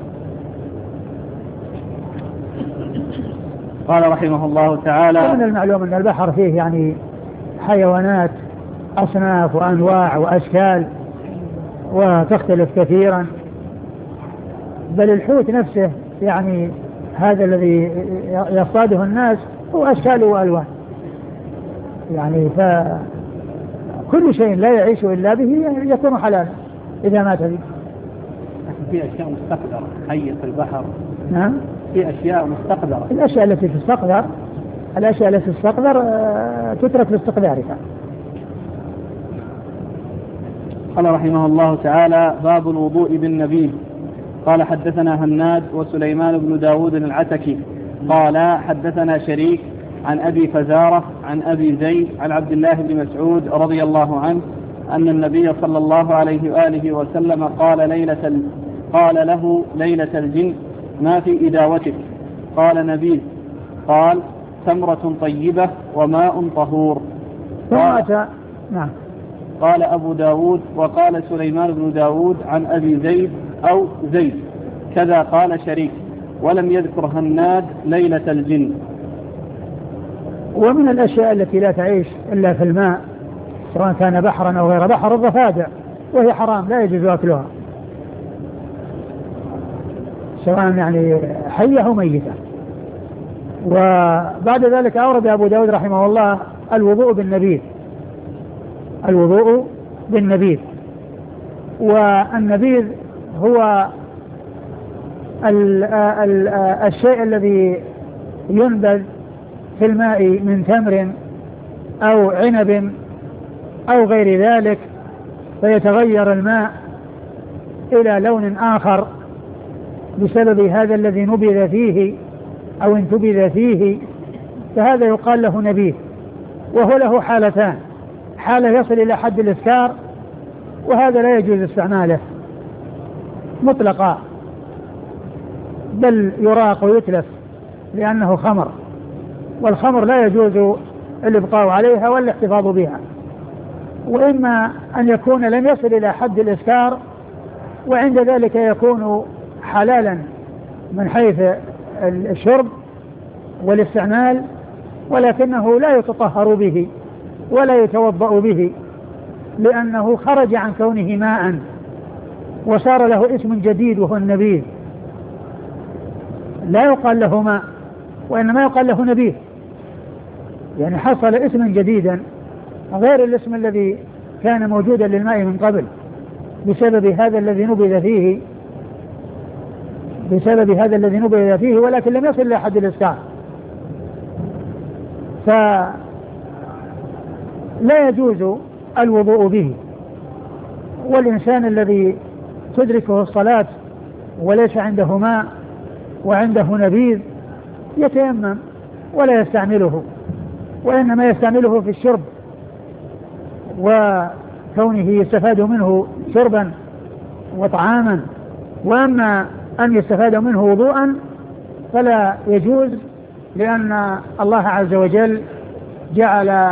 قال رحمه الله تعالى: ومن المعلوم أن البحر فيه يعني حيوانات أصناف وأنواع وأشكال وتختلف كثيرا، بل الحوت نفسه يعني هذا الذي يصطاده الناس هو أشكال وألوان، يعني فكل شيء لا يعيش إلا به يكون حلالا إذا مات به. في أشياء مستقدرة حية في البحر. نعم، في أشياء مستقدرة. الأشياء التي تستقدر الأشياء التي تستقدر تترك لاستقدارها. قال رحمه الله تعالى: باب الوضوء بالنبيذ. قال حدثنا هناد وسليمان بن داود العتكي قال حدثنا شريك عن أبي فزارة عن أبي زيد عن عبد الله بن مسعود رضي الله عنه أن النبي صلى الله عليه وآله وسلم قال ليلة ال... قال له ليلة الجن: ما في إداوتك؟ قال: نبيذ. قال: تمرة طيبة وماء طهور. قال, نعم. قال أبو داود: وقال سليمان بن داود عن أبي زيد أو زيد كذا قال شريك، ولم يذكر هناد ليلة الجن. ومن الأشياء التي لا تعيش إلا في الماء سواء كان بحرا أو غير بحر الضفادع، وهي حرام لا يجوز أكلها سواء يعني حية أو ميتة. وبعد ذلك أورد أبو داود رحمه الله الوضوء بالنبيذ، الوضوء بالنبيذ. والنبيذ هو ال ال الشيء الذي ينبذ في الماء من تمر أو عنب أو غير ذلك، فيتغير الماء إلى لون آخر بسبب هذا الذي نبذ فيه أو انتبذ فيه، فهذا يقال له نبيذ. وهو له حالتان: حالة يصل إلى حد الإسكار، وهذا لا يجوز استعماله مطلقا، بل يراق ويتلف لأنه خمر، والخمر لا يجوز الإبقاء عليها ولا الاحتفاظ بها. وإما أن يكون لم يصل إلى حد الإسكار، وعند ذلك يكون حلالا من حيث الشرب والاستعمال، ولكنه لا يتطهر به ولا يتوضأ به، لأنه خرج عن كونه ماء وصار له اسم جديد وهو النبيذ. لا يقال له ماء وإنما يقال له نبيذ، يعني حصل اسما جديدا غير الاسم الذي كان موجودا للماء من قبل بسبب هذا الذي نبذ فيه بسبب هذا الذي نبذ فيه ولكن لم يصل إلى حد الإسكار. فلا يجوز الوضوء به. والإنسان الذي تدركه الصلاة وليس عنده ماء وعنده نبيذ يتيمم ولا يستعمله، وإنما يستعمله في الشرب، وكونه يستفاد منه شربا وطعاما. وأما أن يستفاد منه وضوءا فلا يجوز، لأن الله عز وجل جعل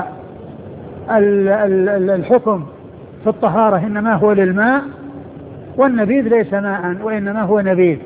الحكم في الطهارة إنما هو للماء، والنبيذ ليس ماء وإنما هو نبيذ،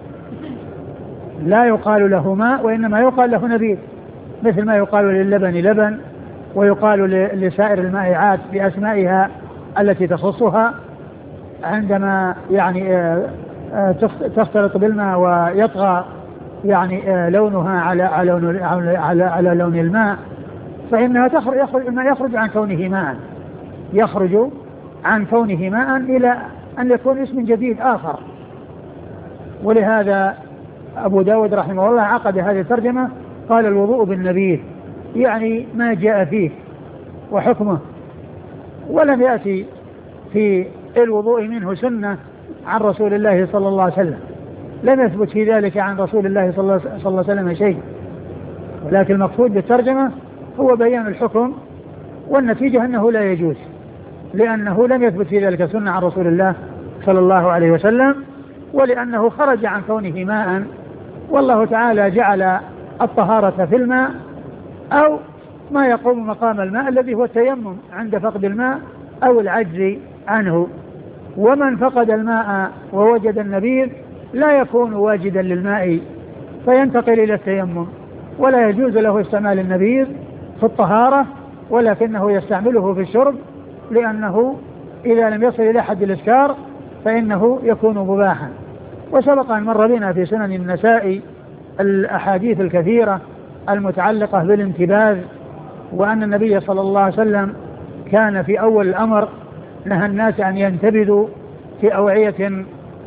لا يقال له ماء وإنما يقال له نبيذ، مثل ما يقال للبن لبن، ويقال لسائر المائعات بأسمائها التي تخصها عندما يعني تختلط بالماء ويطغى يعني لونها على على لون على على لون الماء، فإنها تخرج يخرج الماء يخرج عن كونه ماء يخرج عن كونه ماء إلى أن يكون اسم جديد آخر. ولهذا أبو داود رحمه الله عقد هذه الترجمة قال الوضوء بالنبيذ، يعني ما جاء فيه وحكمه. ولم يأتي في الوضوء منه سنة عن رسول الله صلى الله عليه وسلم، لم يثبت في ذلك عن رسول الله صلى الله عليه وسلم شيء، ولكن المقصود بالترجمة هو بيان الحكم، والنتيجة أنه لا يجوز، لأنه لم يثبت في ذلك سنة عن رسول الله صلى الله عليه وسلم، ولأنه خرج عن كونه ماء، والله تعالى جعل الطهارة في الماء أو ما يقوم مقام الماء الذي هو التيمم عند فقد الماء أو العجز عنه. ومن فقد الماء ووجد النبيذ لا يكون واجدا للماء فينتقل إلى التيمم، ولا يجوز له استعمال النبيذ في الطهارة، ولكنه يستعمله في الشرب، لأنه إذا لم يصل إلى حد الإسكار فإنه يكون مباحا. وسبق أن مر بنا في سنن النسائي الأحاديث الكثيرة المتعلقة بالانتباذ، وأن النبي صلى الله عليه وسلم كان في أول الأمر نهى الناس أن ينتبذوا في أوعية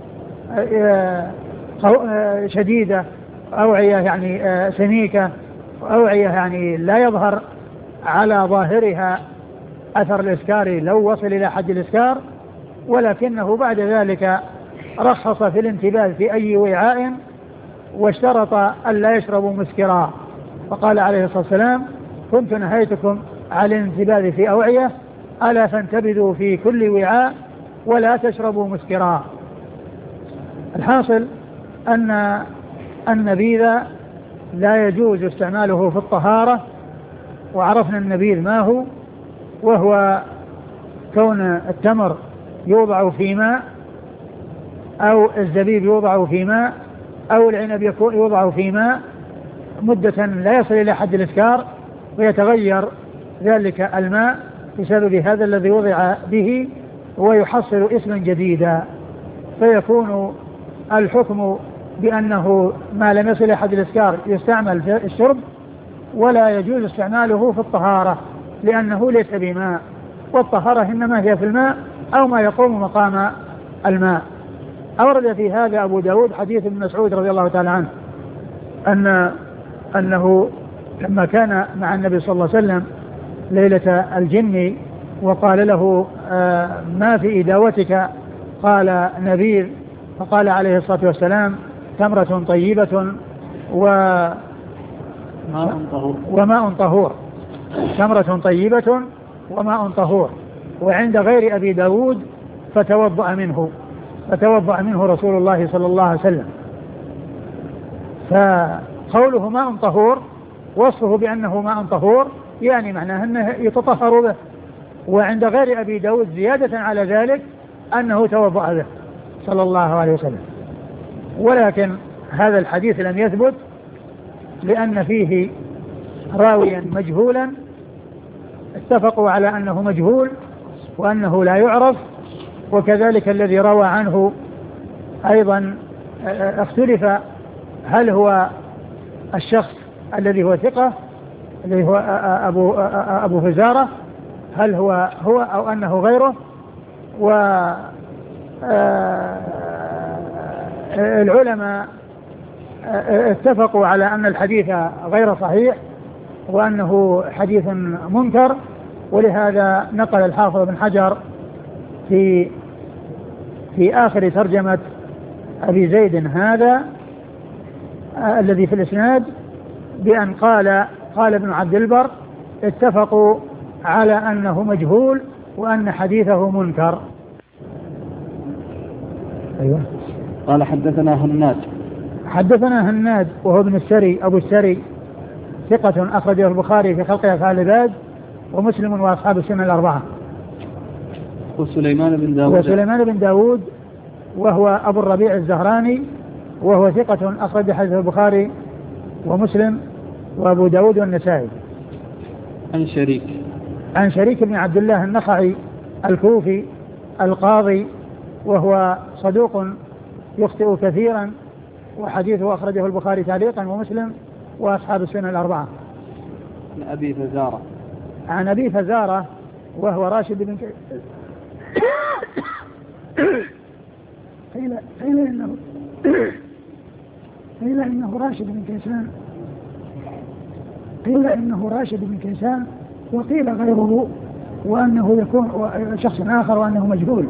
شديدة، أوعية يعني سميكة، أوعية يعني لا يظهر على ظاهرها أثر الإسكار لو وصل إلى حد الإسكار، ولكنه بعد ذلك رخص في الانتباذ في أي وعاء، واشترط أن لا يشربوا مسكرا، فقال عليه الصلاة والسلام: كنت نهيتكم عن الانتباذ في أوعية، ألا فانتبذوا في كل وعاء ولا تشربوا مسكرا. الحاصل أن النبيذ لا يجوز استعماله في الطهارة، وعرفنا النبيذ ما هو، وهو كون التمر يوضع في ماء، أو الزبيب يوضع في ماء، أو العنب يوضع في ماء مدة لا يصل إلى حد الإسكار، ويتغير ذلك الماء بسبب هذا الذي وضع به ويحصل اسما جديدا، فيكون الحكم بأنه ما لم يصل إلى حد الإسكار يستعمل في الشرب، ولا يجوز استعماله في الطهارة لأنه ليس بماء، والطهارة إنما هي في الماء أو ما يقوم مقام الماء. أورد في هذا أبو داود حديث ابن مسعود رضي الله تعالى عنه أن أنه لما كان مع النبي صلى الله عليه وسلم ليلة الجن وقال له: آه ما في إداوتك؟ قال: نبيذ. فقال عليه الصلاة والسلام: تمرة طيبة و وماء طهور، تمرة طيبة وماء طهور. وعند غير أبي داود: فتوضأ منه، فتوضأ منه رسول الله صلى الله عليه وسلم. فقوله ماء طهور وصفه بأنه ماء طهور يعني معناه أنه يتطهر به، وعند غير أبي داود زيادة على ذلك أنه توضأ به صلى الله عليه وسلم. ولكن هذا الحديث لم يثبت لأن فيه راويا مجهولا، اتفقوا على أنه مجهول وأنه لا يعرف، وكذلك الذي روى عنه أيضا اختلف هل هو الشخص الذي هو ثقة الذي هو أبو, أبو فزارة، هل هو هو أو أنه غيره. والعلماء اتفقوا على أن الحديث غير صحيح وأنه حديث منكر، ولهذا نقل الحافظ بن حجر في في آخر ترجمة أبي زيد هذا الذي في الإسناد بأن قال قال ابن عبد البر: اتفقوا على أنه مجهول وأن حديثه منكر. أيوة. قال: حدثنا هناد. حدثنا هناد وهو ابن السري أبو السري ثقة أخرجه البخاري في خلق أفعال العباد ومسلم وأصحاب السنن الأربعة. وسليمان بن داود. وسليمان بن داود وهو أبو الربيع الزهراني وهو ثقة أخرج حديث البخاري ومسلم وأبو داود والنسائي. عن شريك. عن شريك بن عبد الله النخعي الكوفي القاضي وهو صدوق يخطئ كثيرا، وحديثه أخرجه البخاري تعليقا ومسلم وأصحاب السنن الأربعة. عن أبي فزارة. عن أبي فزارة وهو راشد بن ك... قيل قيل إنه قيل إنه راشد بن كيسان قيل إنه راشد بن كيسان وقيل غيره وأنه يكون شخص آخر وأنه مجهول.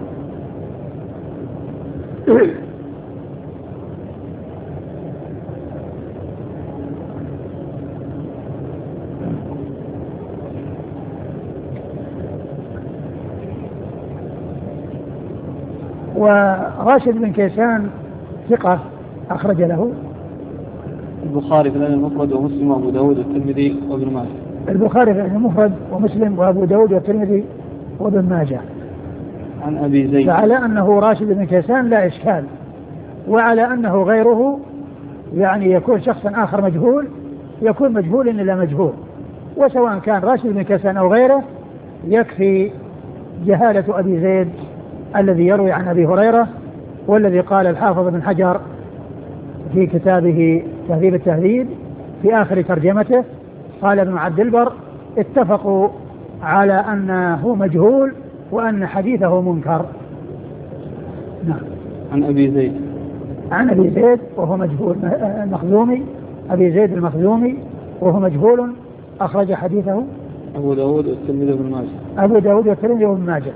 وراشد بن كيسان ثقة أخرج له البخاري في الأدب المفرد ومسلم وأبو داود والترمذي وابن ماجه. البخاري في المفرد ومسلم وأبو داود والترمذي وابن ماجه. عن أبي زيد. فعلى أنه راشد بن كيسان لا إشكال، وعلى أنه غيره يعني يكون شخصا آخر مجهول يكون مجهول إلا مجهول، وسواء كان راشد بن كيسان أو غيره يكفي جهالة أبي زيد الذي يروي عن أبي هريرة، والذي قال الحافظ بن حجر في كتابه تهذيب التهذيب في آخر ترجمته قال ابن عبد البر اتفقوا على أنه مجهول وأن حديثه منكر. نعم. عن أبي زيد. عن أبي زيد وهو مجهول مخزومي، أبي زيد المخزومي وهو مجهول أخرج حديثه أبو داود والترمذي وابن ماجه. أبو داود والترمذي وابن ماجه.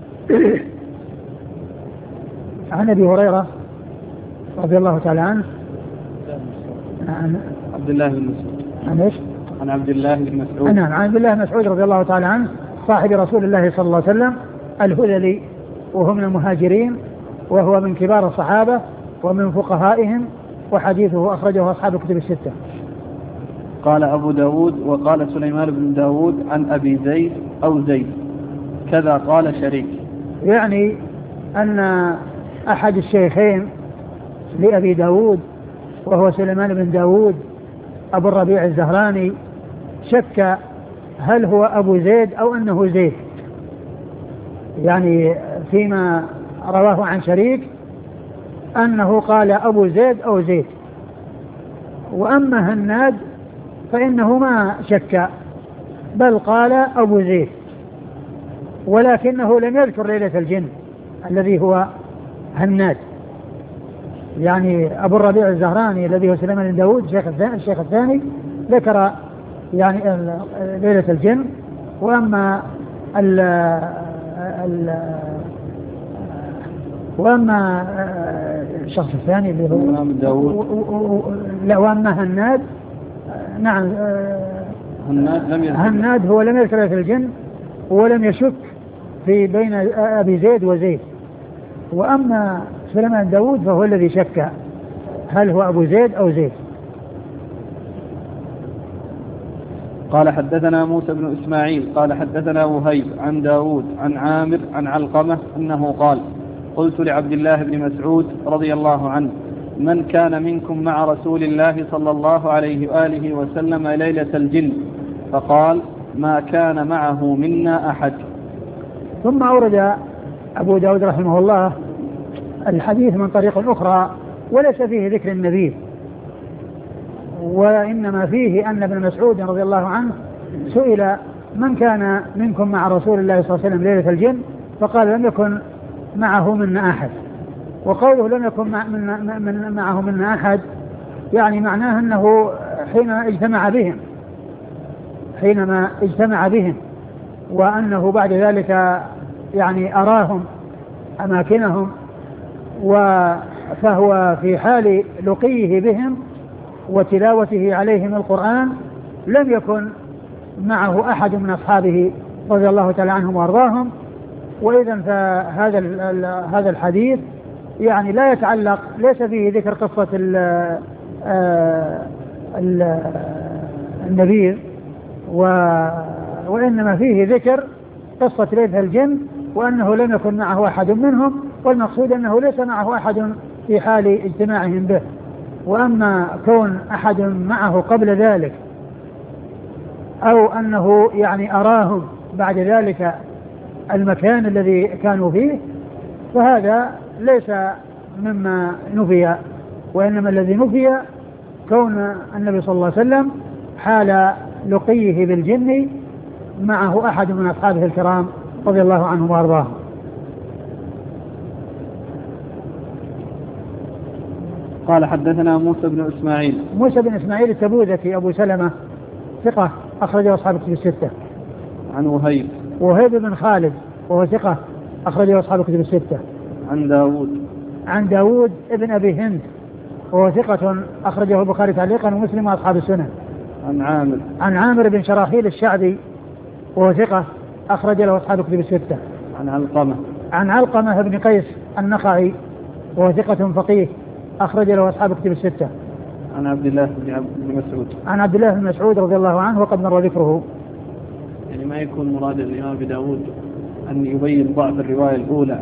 عن أبي هريرة رضي الله تعالى عنه عن عبد الله بن مسعود. عن ايش؟ عن عبد الله بن مسعود. نعم، عن عبد الله بن مسعود رضي الله تعالى عنه صاحب رسول الله صلى الله عليه وسلم الهذلي، وهو من المهاجرين، وهو من كبار الصحابة ومن فقهائهم، وحديثه أخرجه أصحاب الكتب الستة. قال أبو داود وقال سليمان بن داود عن أبي زيد أو زيد كذا قال شريك. يعني أن أحد الشيخين لأبي داود وهو سليمان بن داود أبو الربيع الزهراني شك هل هو أبو زيد أو أنه زيد، يعني فيما رواه عن شريك أنه قال أبو زيد أو زيد. وأما هناد فإنه ما شك بل قال أبو زيد، ولكنه لم يذكر ليلة الجن الذي هو هناد. يعني أبو الربيع الزهراني الذي هو سليمان بن داود الشيخ الثاني, الشيخ الثاني ذكر يعني ليلة الجن، وأما ال ال وأما الشخص الثاني اللي هو داود لا وأما هناد نعم هناد لم يذكر هناد هو لم يذكر ليلة الجن ولم يشك في بين أبي زيد وزيد. وأما سليمان داود فهو الذي شك هل هو أبو زيد أو زيد. قال حدثنا موسى بن إسماعيل قال حدثنا وهيب عن داود عن عامر عن علقمة أنه قال قلت لعبد الله بن مسعود رضي الله عنه من كان منكم مع رسول الله صلى الله عليه وآله وسلم ليلة الجن؟ فقال ما كان معه منا أحد. ثم أورد أبو داود رحمه الله الحديث من طريق أخرى وليس فيه ذكر النبي، وإنما فيه أن ابن مسعود رضي الله عنه سئل من كان منكم مع رسول الله صلى الله عليه وسلم ليلة الجن؟ فقال لم يكن معه منا أحد. وقوله لم يكن مع من من معه منا أحد يعني معناه أنه حين اجتمع بهم حينما اجتمع بهم وأنه بعد ذلك يعني أراهم أماكنهم، فهو في حال لقيه بهم وتلاوته عليهم القرآن لم يكن معه أحد من أصحابه رضي الله تعالى عنهم وأرضاهم. وإذا فهذا هذا الحديث يعني لا يتعلق، ليس فيه ذكر قصة ال ال النبي، وإنما فيه ذكر قصة ليلة الجن وأنه لم يكن معه أحد منهم، والمقصود أنه ليس معه أحد في حال اجتماعهم به. وأما كون أحد معه قبل ذلك أو أنه يعني أراهم بعد ذلك المكان الذي كانوا فيه فهذا ليس مما نفي، وإنما الذي نفي كون النبي صلى الله عليه وسلم حال لقيه بالجن معه أحد من أصحابه الكرام رضي الله عنهم وأرضاهم. قال حدثنا موسى بن إسماعيل موسى بن إسماعيل التبوذكي أبو سلمة ثقة أخرجه أصحاب الكتب الستة. عن وهيب وهيب بن خالد وهو ثقة أخرجه أصحاب الكتب الستة. عن داود عن داود ابن أبي هند وهو ثقة أخرجه البخاري تعليقا ومسلم وأصحاب السنن. عن عامر عن عامر بن شراحيل الشعبي وهو ثقة أخرج له أصحاب الكتب الستة. عن علقمة عن علقمة بن قيس النخعي وهو ثقة فقيه أخرج له أصحاب الكتب الستة. عن عبد الله بن مسعود عن عبد الله بن مسعود رضي الله عنه وقد مر ذكره يعني ما يكون مراد الإمام أبي داود أن يبين ضعف الرواية الأولى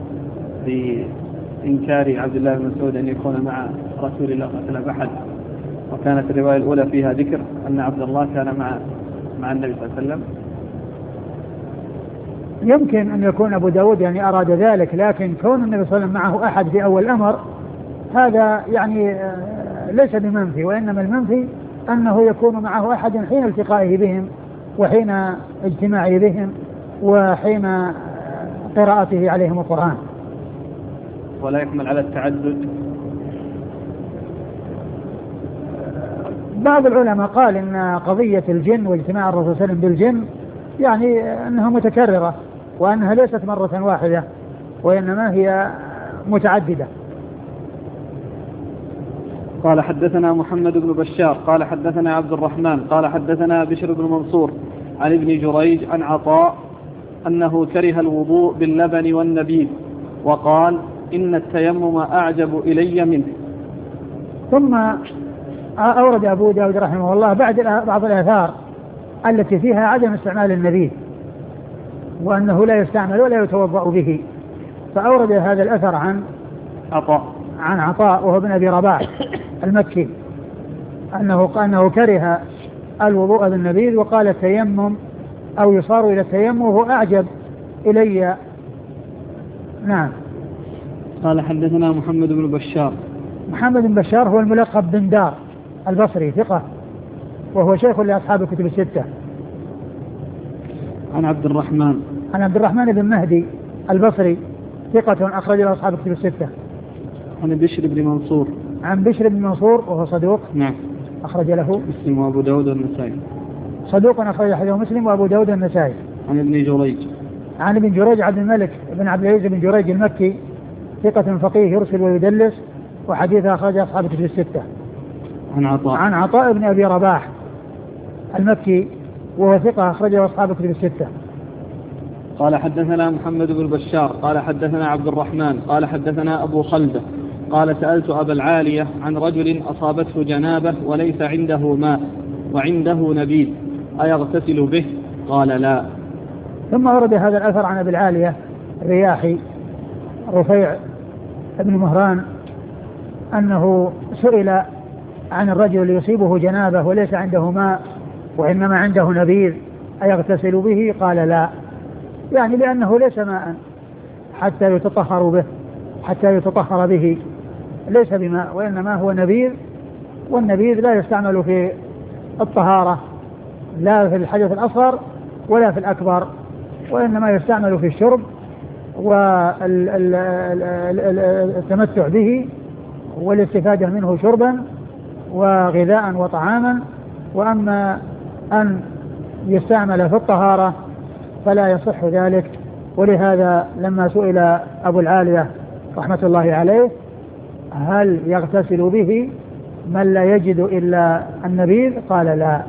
بإنكار عبد الله بن مسعود أن يكون مع رسول الله صلى الله عليه وسلم أحد، وكانت الرواية الأولى فيها ذكر أن عبد الله كان مع مع النبي صلى الله عليه وسلم. يمكن أن يكون أبو داود يعني أراد ذلك، لكن كون النبي صلى الله عليه وسلم معه أحد في أول الأمر هذا يعني ليس بمنفي، وإنما المنفي أنه يكون معه أحد حين التقائه بهم وحين اجتماعه بهم وحين قراءته عليهم القرآن. ولا يحمل على التعدد. بعض العلماء قال إن قضية الجن واجتماع الرسول صلى الله عليه وسلم بالجن يعني أنها متكررة، وأنها ليست مرة واحدة وإنما هي متعددة. قال حدثنا محمد بن بشار قال حدثنا عبد الرحمن قال حدثنا بشر بن منصور عن ابن جريج عن عطاء أنه كره الوضوء باللبن والنبيذ وقال إن التيمم أعجب إلي منه. ثم أورد أبو داود رحمه الله بعد بعض الآثار التي فيها عدم استعمال النبيذ وأنه لا يستعمل ولا يتوضأ به، فأورد هذا الأثر عن عطاء عن عطاء وهو ابن أبي رباح المكي أنه أنه كره الوضوء بالنبيذ وقال التيمم أو يصار إلى التيمم وهو أعجب إلي. نعم. قال حدثنا محمد بن بشار. محمد بن بشار هو الملقب بن دار البصري ثقة وهو شيخ لأصحاب الكتب الستة. عن عبد الرحمن عن عبد الرحمن بن مهدي البصري ثقة أخرج له أصحاب الكتب الستة. عن بشر بن منصور. عن بشر بن منصور وهو صدوق. نعم. أخرج له مسلم وأبو داود والنسائي. صدوق أخرج له مسلم وأبو داود والنسائي. عن ابن جريج. عن ابن جريج عبد الملك بن عبد العزيز بن جريج المكي ثقة فقيه يرسل ويدلس وحديثه أخرج أصحاب الكتب الستة. عن عطاء. عن عطاء بن أبي رباح المكي وهو ثقة أخرجه أصحاب الكتب الستة. قال حدثنا محمد بن بشار قال حدثنا عبد الرحمن قال حدثنا أبو خلدة قال سألت أبا العالية عن رجل أصابته جنابة وليس عنده ماء وعنده نبيذ أيغتسل به؟ قال لا. ثم ورد هذا الأثر عن أبي العالية الرياحي رفيع بن مهران أنه سئل عن الرجل يصيبه جنابة وليس عنده ماء وإنما عنده نبيذ أيغتسل به؟ قال لا، يعني لأنه ليس ماء حتى يتطهر به حتى يتطهر به ليس بماء وإنما هو نبيذ، والنبيذ لا يستعمل في الطهارة لا في الحدث الأصغر ولا في الأكبر، وإنما يستعمل في الشرب والتمتع به والاستفادة منه شربا وغذاء وطعاما. وأما أن يستعمل في الطهارة فلا يصح ذلك. ولهذا لما سئل أبو العالية رحمة الله عليه هل يغتسل به من لا يجد إلا النبيذ؟ قال لا.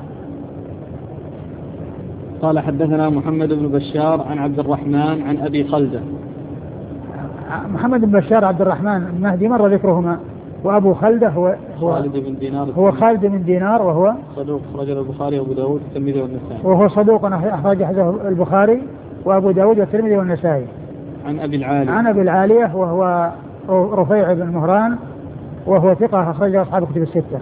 قال حدثنا محمد بن بشار عن عبد الرحمن عن أبي خلدة. محمد بن بشار عبد الرحمن المهدي مر ذكرهما، وأبو خلدة هو هو خالد بن دينار هو خالد بن دينار وهو صدوق أخرجه البخاري وأبو داود والترمذي والنسائي. وهو صدوق أخرج حديثه البخاري وأبو داود والترمذي والنسائي. عن أبي العالية عن أبي العالية وهو رفيع بن مهران وهو ثقة أخرجه أصحاب الكتب الستة.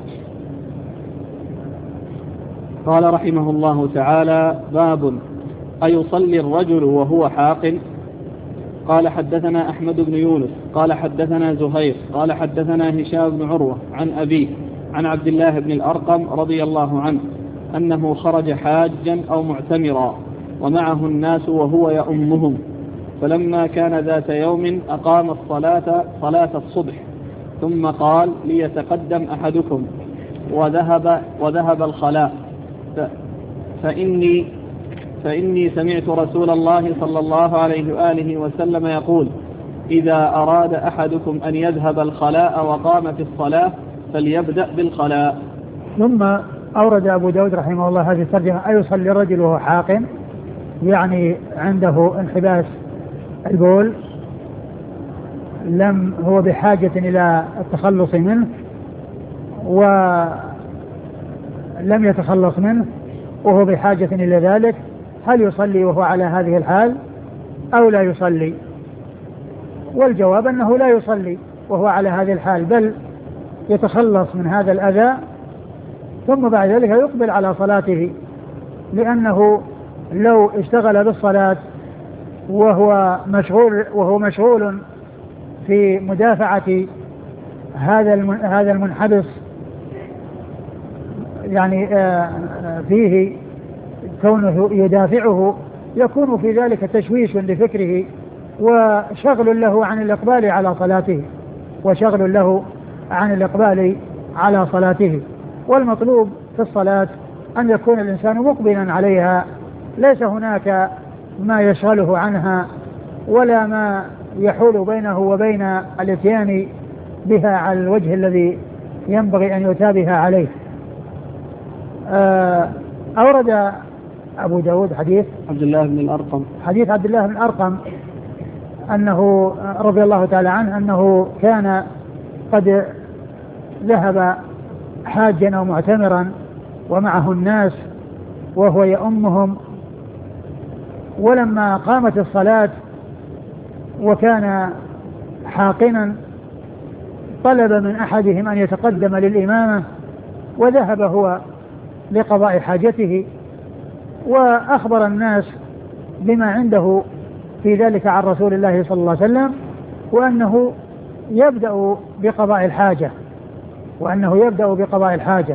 قال رحمه الله تعالى: باب أيصلي الرجل وهو حاق؟ قال حدثنا أحمد بن يونس قال حدثنا زهير قال حدثنا هشام بن عروة عن أبيه عن عبد الله بن الأرقم رضي الله عنه أنه خرج حاجا أو معتمرا ومعه الناس وهو يؤمهم، فلما كان ذات يوم أقام الصلاة صلاة الصبح ثم قال: ليتقدم أحدكم وذهب, وذهب الخلاء فإني, فإني سمعت رسول الله صلى الله عليه وآله وسلم يقول: إذا أراد أحدكم أن يذهب الخلاء وقام في الصلاة فليبدأ بالخلاء. ثم أورد أبو داود رحمه الله هذه الترجمة: أيصلي الرجل وهو حاق، يعني عنده انحباس البول لم هو بحاجة إلى التخلص منه ولم يتخلص منه وهو بحاجة إلى ذلك، هل يصلي وهو على هذه الحال أو لا يصلي؟ والجواب أنه لا يصلي وهو على هذه الحال، بل يتخلص من هذا الأذى ثم بعد ذلك يقبل على صلاته، لأنه لو اشتغل بالصلاة وهو مشغول وهو مشغول في مدافعة هذا هذا المنحبس يعني فيه كونه يدافعه، يكون في ذلك تشويش لفكره وشغل له عن الإقبال على صلاته وشغل له عن الإقبال على صلاته. والمطلوب في الصلاة أن يكون الإنسان مقبلا عليها، ليس هناك ما يشغله عنها ولا ما يحول بينه وبين الاتيان بها على الوجه الذي ينبغي أن يتابه عليه. أورد أبو داود حديث عبد الله بن الأرقم حديث عبد الله بن الأرقم أنه رضي الله تعالى عنه أنه كان قد ذهب حاجا أو معتمرا ومعه الناس وهو يؤمهم، ولما قامت الصلاة وكان حاقنا طلب من أحدهم أن يتقدم للإمامة، وذهب هو لقضاء حاجته وأخبر الناس بما عنده في ذلك عن رسول الله صلى الله عليه وسلم، وأنه يبدأ بقضاء الحاجة وأنه يبدأ بقضاء الحاجة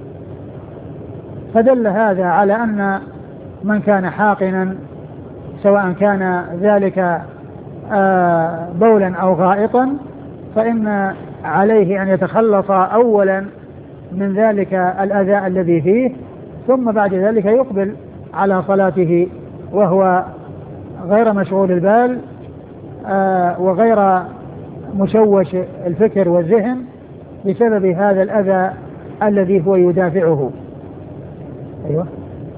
فدل هذا على أن من كان حاقنا سواء كان ذلك بولا أو غائطا فإن عليه أن يتخلص أولا من ذلك الأذى الذي فيه، ثم بعد ذلك يقبل على صلاته وهو غير مشغول البال وغير مشوش الفكر والذهن بسبب هذا الأذى الذي هو يدافعه. أيوة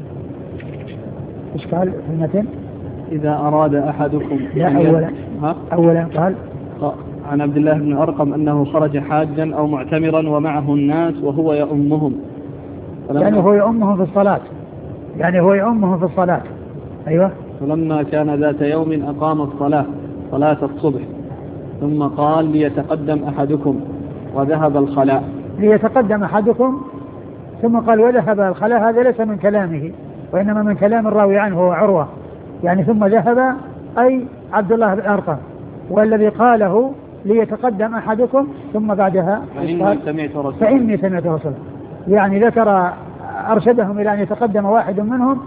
إيش قال في المتن؟ إذا أراد أحدكم لا أولا أولا قال عن عبد الله بن أرقم أنه خرج حاجا أو معتمرا ومعه الناس وهو يؤمهم، يعني هو يؤمهم في الصلاة يعني هو يؤمهم في الصلاة أيوة. فلما كان ذات يوم أقام الصلاة صلاة الصبح ثم قال ليتقدم أحدكم وذهب الخلاء ليتقدم أحدكم ثم قال وذهب الخلاء، هذا ليس من كلامه وإنما من كلام الراوي عنه هو عروة، يعني ثم ذهب أي عبد الله بن أرقم، والذي قاله ليتقدم أحدكم ثم بعدها فإني سمعت رسول فإني سمعت رسول يعني ذكر أرشدهم إلى أن يتقدم واحد منهم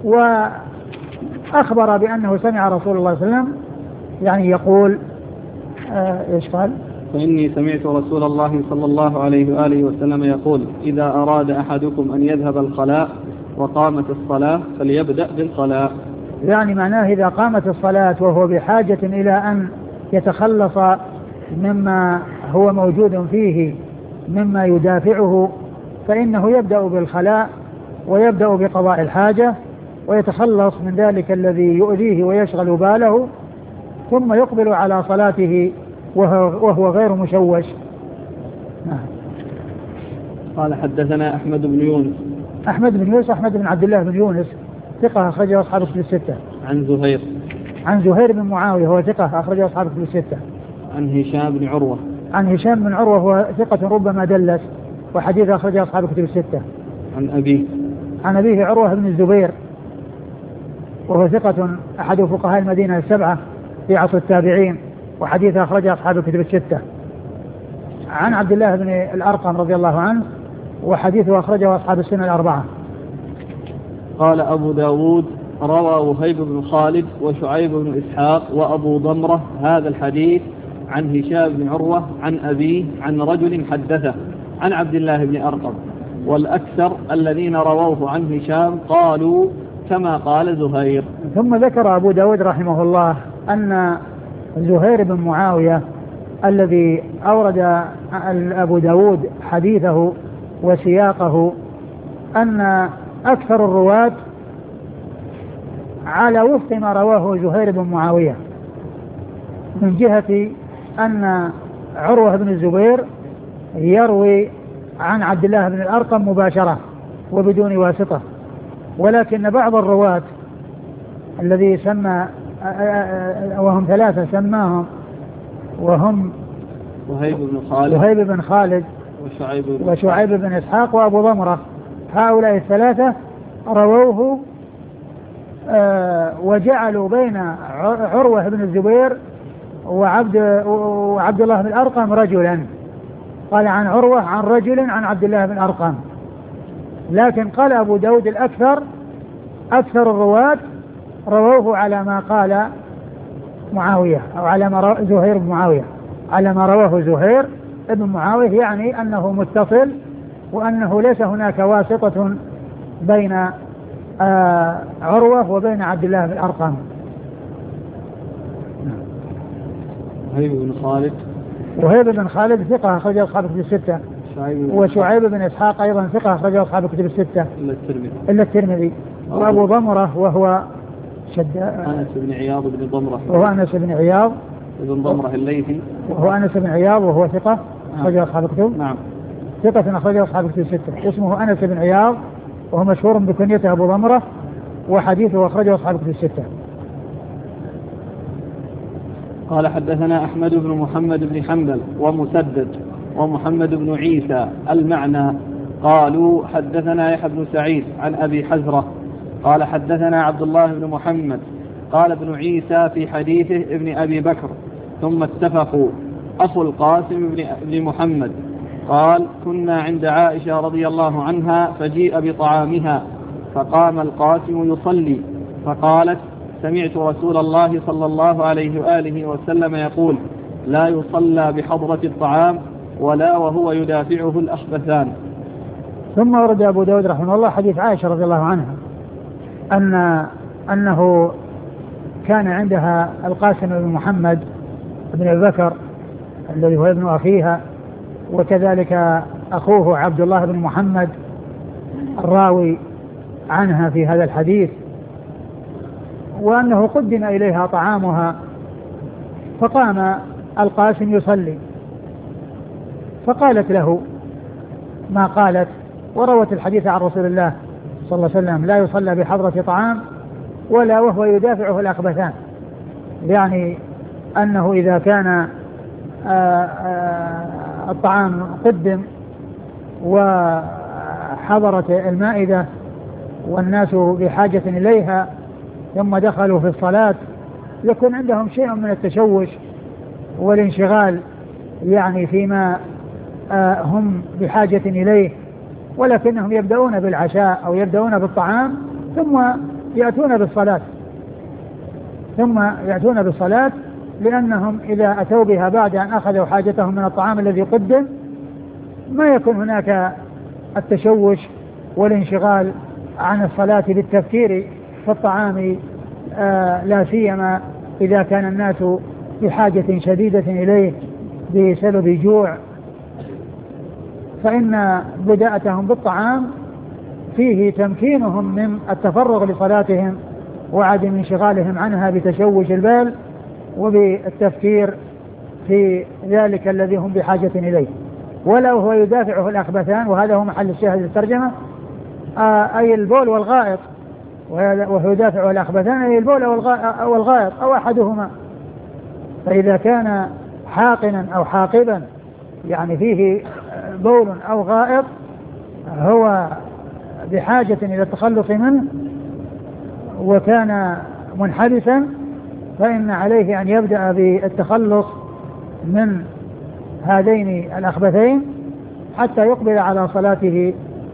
وأخبر بأنه سمع رسول الله صلى الله عليه وسلم يعني يقول آه إيش قال؟ فإني سمعت رسول الله صلى الله عليه وآله وسلم يقول إذا أراد أحدكم أن يذهب الخلاء وقامت الصلاة فليبدأ بالخلاء، يعني معناه إذا قامت الصلاة وهو بحاجة إلى أن يتخلص مما هو موجود فيه مما يدافعه فإنه يبدأ بالخلاء ويبدأ بقضاء الحاجة ويتخلص من ذلك الذي يؤذيه ويشغل باله، ثم يقبل على صلاته وهو, وهو غير مشوش. قال حدثنا أحمد بن يونس أحمد بن يونس أحمد بن عبد الله بن يونس ثقة أخرجه أصحاب الكتب الستة. عن زهير عن زهير بن معاوية هو ثقة أخرجه أصحاب الكتب الستة. عن هشام بن عروة عن هشام بن عروة هو ثقة ربما دلس وحديث أخرجه أصحاب الكتب الستة. عن أبيه عن أبيه عروة بن الزبير وهو ثقة أحد فقهاء المدينة السبعة في عصر التابعين وحديث أخرجه أصحاب الكتب الستة. عن عبد الله بن الأرقم رضي الله عنه وحديثه أخرجه أصحاب السنة الأربعة. قال أبو داود روى وهيب بن خالد وشعيب بن إسحاق وأبو ضمرة هذا الحديث عن هشام بن عروة عن أبيه عن رجل حدثه عن عبد الله بن أرقم، والأكثر الذين رووه عن هشام قالوا كما قال زهير. ثم ذكر أبو داود رحمه الله أن زهير بن معاوية الذي أورد أبو داود حديثه وسياقه أن أكثر الرواة على وفق ما رواه زهير بن معاوية من جهة أن عروة بن الزبير يروي عن عبد الله بن الأرقم مباشرة وبدون واسطة، ولكن بعض الرواة الذي سمى وهم ثلاثة سماهم وهم وهيب بن خالد وهيب بن خالد وشعيب بن, وشعيب بن إسحاق وأبو ضمرة. هؤلاء الثلاثة رووه وجعلوا بين عروة بن الزبير وعبد, وعبد الله بن الأرقم رجلا. قال عن عروة عن رجل عن عبد الله بن الأرقم. لكن قال أبو داود الأكثر أكثر الرواة رووه على ما قال معاوية أو على ما رواه زهير بن معاوية على ما رواه زهير بن معاوية، يعني أنه متصل وأنه ليس هناك واسطة بين آه عروة وبين عبد الله بن الأرقم. وهيب بن خالد وهيب بن خالد ثقة أخرجه أصحاب الكتب الستة. وشعيب بن إسحاق أيضا ثقة أخرجه أصحاب الكتب الستة إلا الترمذي إلا الترمذي. وأبو ضمرة وهو شد أنس بن عياض بن ضمرة وهو أنس بن عياض بن ضمرة الليثي وهو أنس بن عياض وهو ثقة أخرجه أصحاب الكتب. نعم ثقة أخرجه أصحاب الكتب الستة. اسمه أنس بن عياض وهو مشهور بكنيته أبو ضمرة وحديثه أخرجه أصحاب الكتب الستة. قال حدثنا أحمد بن محمد بن حنبل ومسدد ومحمد بن عيسى المعنى قالوا حدثنا يحيى بن سعيد عن أبي حزرة قال حدثنا عبد الله بن محمد قال ابن عيسى في حديثه ابن أبي بكر ثم اتفقوا أخو القاسم بن محمد قال كنا عند عائشة رضي الله عنها فجيء بطعامها فقام القاسم يصلي فقالت سمعت رسول الله صلى الله عليه وآله وسلم يقول لا يصلى بحضرة الطعام ولا وهو يدافعه الأخبثان. ثم ورد أبو داود رحمه الله حديث عائشة رضي الله عنها أن أنه كان عندها القاسم بن محمد بن أبي بكر الذي هو ابن أخيها وكذلك أخوه عبد الله بن محمد الراوي عنها في هذا الحديث، وأنه قدم إليها طعامها فقام القاسم يصلي فقالت له ما قالت وروت الحديث عن رسول الله صلى الله عليه وسلم لا يصلى بحضرة طعام ولا وهو يدافعه الأخبثان، يعني أنه إذا كان الطعام قدم وحضرت المائدة والناس بحاجة إليها ثم دخلوا في الصلاة يكون عندهم شيء من التشوش والانشغال يعني فيما هم بحاجة إليه، ولكنهم يبدأون بالعشاء أو يبدأون بالطعام ثم يأتون بالصلاة ثم يأتون بالصلاة لأنهم إذا أتوا بها بعد أن أخذوا حاجتهم من الطعام الذي قدم ما يكون هناك التشوش والانشغال عن الصلاة بالتفكير في الطعام آه لا سيما إذا كان الناس بحاجة شديدة إليه بسبب جوع، فإن بداءتهم بالطعام فيه تمكينهم من التفرغ لصلاتهم وعدم انشغالهم عنها بتشوش البال وبالتفكير في ذلك الذي هم بحاجة إليه. ولو هو يدافعه الأخبثان وهذا هو محل الشاهد الترجمة آه أي البول والغائط، وهو يدافعه الأخبثان أي البول أو الغائط أو أحدهما، فإذا كان حاقنا أو حاقبا يعني فيه بول أو غائط هو بحاجة إلى التخلص منه وكان منحبسا فإن عليه أن يبدأ بالتخلص من هذين الأخبثين حتى يقبل على صلاته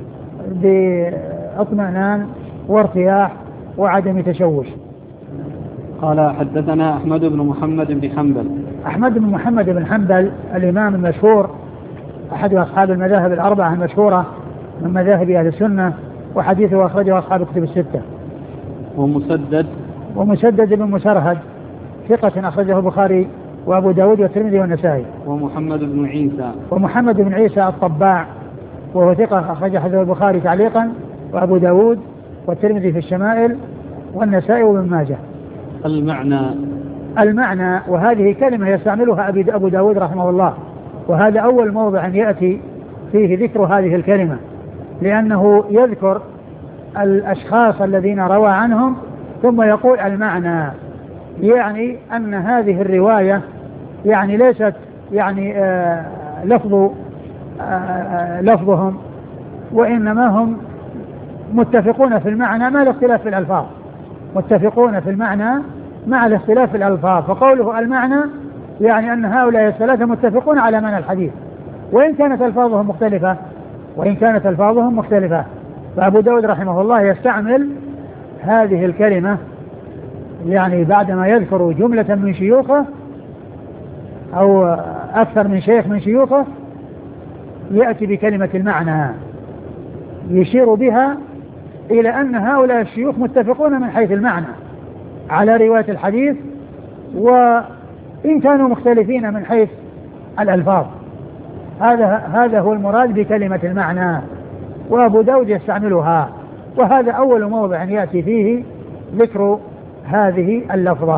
باطمئنان وارتياح وعدم تشوش. قال حدثنا أحمد بن محمد بن حنبل. أحمد بن محمد بن حنبل الإمام المشهور أحد أصحاب المذاهب الأربعة المشهورة من مذاهب أهل السنة وحديثه أخرجه أصحاب الكتب الستة. ومسدد ومسدد بن مسرهد ثقة أخرجه البخاري وأبو داود والترمذي والنسائي. ومحمد بن عيسى ومحمد بن عيسى الطباع وهو ثقة أخرج حديث البخاري تعليقا وأبو داود والترمذي في الشمائل والنسائي وابن ماجه. المعنى المعنى وهذه كلمة يستعملها أبو داود رحمه الله، وهذا أول موضع يأتي فيه ذكر هذه الكلمة لأنه يذكر الأشخاص الذين روى عنهم ثم يقول المعنى، يعني أن هذه الرواية يعني ليست يعني آه لفظ آه آه لفظهم، وإنما هم متفقون في المعنى مع الاختلاف في الألفاظ، متفقون في المعنى مع الاختلاف في الألفاظ. فقوله المعنى يعني أن هؤلاء الثلاثة متفقون على معنى الحديث، وإن كانت ألفاظهم مختلفة وإن كانت ألفاظهم مختلفة. فأبو داود رحمه الله يستعمل هذه الكلمة يعني بعدما يذكر جملة من شيوخه أو أكثر من شيخ من شيوخه يأتي بكلمة المعنى يشير بها إلى أن هؤلاء الشيوخ متفقون من حيث المعنى على رواية الحديث، وإن كانوا مختلفين من حيث الألفاظ. هذا هذا هو المراد بكلمة المعنى، وأبو داود يستعملها، وهذا أول موضع يأتي فيه ذكر هذه اللفظة.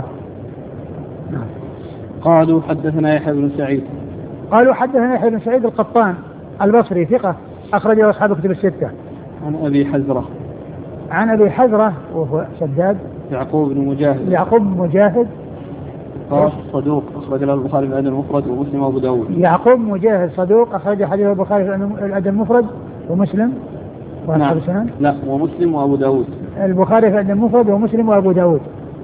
قالوا حدثنا يحيى بن سعيد قالوا حدثنا يحيى بن سعيد القطان البصري ثقة أخرجه أصحاب الكتب الستة. عن أبي حزرة عن أبي حزرة وهو شداد يعقوب بن مجاهد يعقوب بن مجاهد قال صدوق أخرج له البخاري في الأدب المفرد ومسلم وأبو داود. يعقوب مجاهد صدوق أخرج حديث البخاري في الأدب المفرد ومسلم وأصحاب السنن. لا ومسلم وأبو داود. البخاري في الأدب المفرد ومسلم وأبو داود.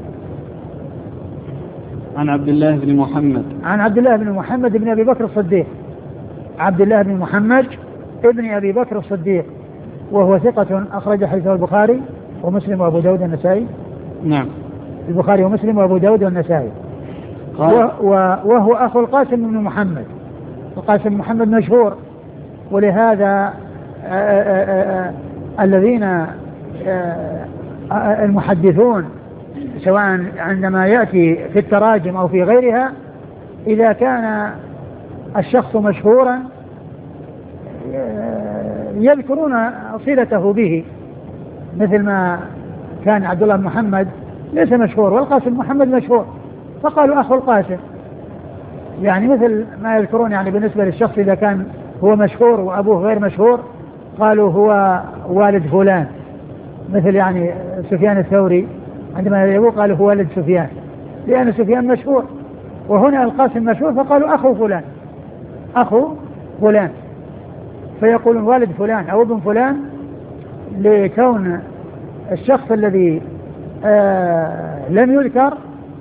عن عبد الله بن محمد عن عبد الله بن محمد بن أبي بكر الصديق عبد الله بن محمد ابن أبي بكر الصديق وهو ثقة أخرج حديثه البخاري ومسلم وأبو داود والنسائي. نعم البخاري ومسلم وأبو داود والنسائي. وهو أخو القاسم بن محمد. القاسم محمد مشهور، ولهذا آآ آآ الذين المحدثون سواء عندما يأتي في التراجم أو في غيرها إذا كان الشخص مشهورا يذكرون صلته به، مثل ما كان عبد الله بن محمد ليس مشهور والقاسم محمد مشهور فقالوا أخو القاسم، يعني مثل ما يذكرون يعني بالنسبة للشخص إذا كان هو مشهور وأبوه غير مشهور قالوا هو والد فلان، مثل يعني سفيان الثوري عندما يقول قالوا هو والد سفيان لأن سفيان مشهور، وهنا القاسم مشهور فقالوا أخو فلان أخو فلان، فيقولون والد فلان أو ابن فلان لكون الشخص الذي آه لم يذكر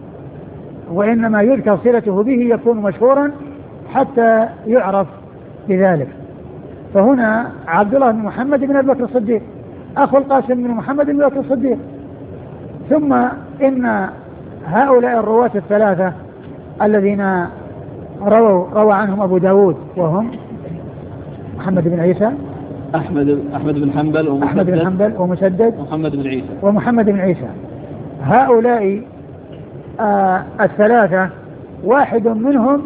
وإنما يذكر صلته به يكون مشهورا حتى يعرف بذلك. فهنا عبد الله بن محمد بن أبي بكر الصديق أخو القاسم بن محمد بن أبي بكر الصديق. ثم إن هؤلاء الرواة الثلاثة الذين رووا روى عنهم أبو داود وهم محمد بن عيسى أحمد أحمد بن حنبل ومسدد أحمد بن حنبل ومسدد ومحمد بن عيسى ومحمد بن عيسى هؤلاء آه الثلاثة واحد منهم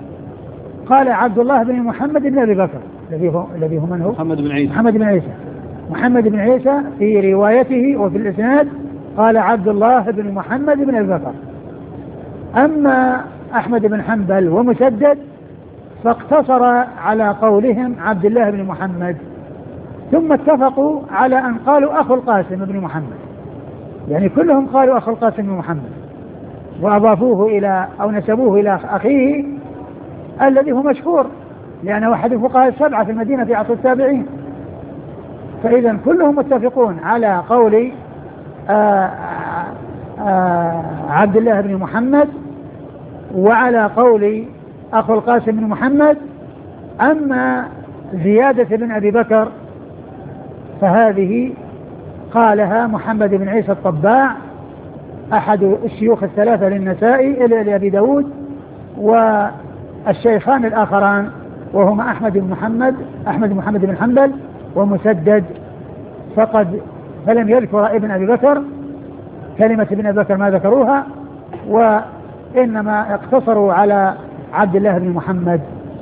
قال عبد الله بن محمد بن أبي بكر الذي هو الذي هو من هو محمد بن عيسى محمد بن عيسى محمد بن عيسى في روايته وفي الإسناد قال عبد الله بن محمد بن أبي بكر. أما أحمد بن حنبل ومسدد فاقتصر على قولهم عبد الله بن محمد، ثم اتفقوا على أن قالوا أخو القاسم بن محمد، يعني كلهم قالوا أخو القاسم بن محمد وأضافوه إلى أو نسبوه إلى أخيه الذي هو مشهور لأنه أحد الفقهاء السبعة في المدينة في عصر التابعين. فإذا كلهم متفقون على قول آآ آآ عبد الله بن محمد وعلى قول أخو القاسم بن محمد. أما زيادة بن أبي بكر فهذه قالها محمد بن عيسى الطباع أحد الشيوخ الثلاثة للنسائي إلى أبي داود، والشيخان الآخران وهما أحمد بن محمد أحمد بن محمد بن حنبل ومسدد فقد فلم يذكر ابن أبي بكر كلمة ابن أبي بكر ما ذكروها، وإنما اقتصروا على عبد الله بن محمد.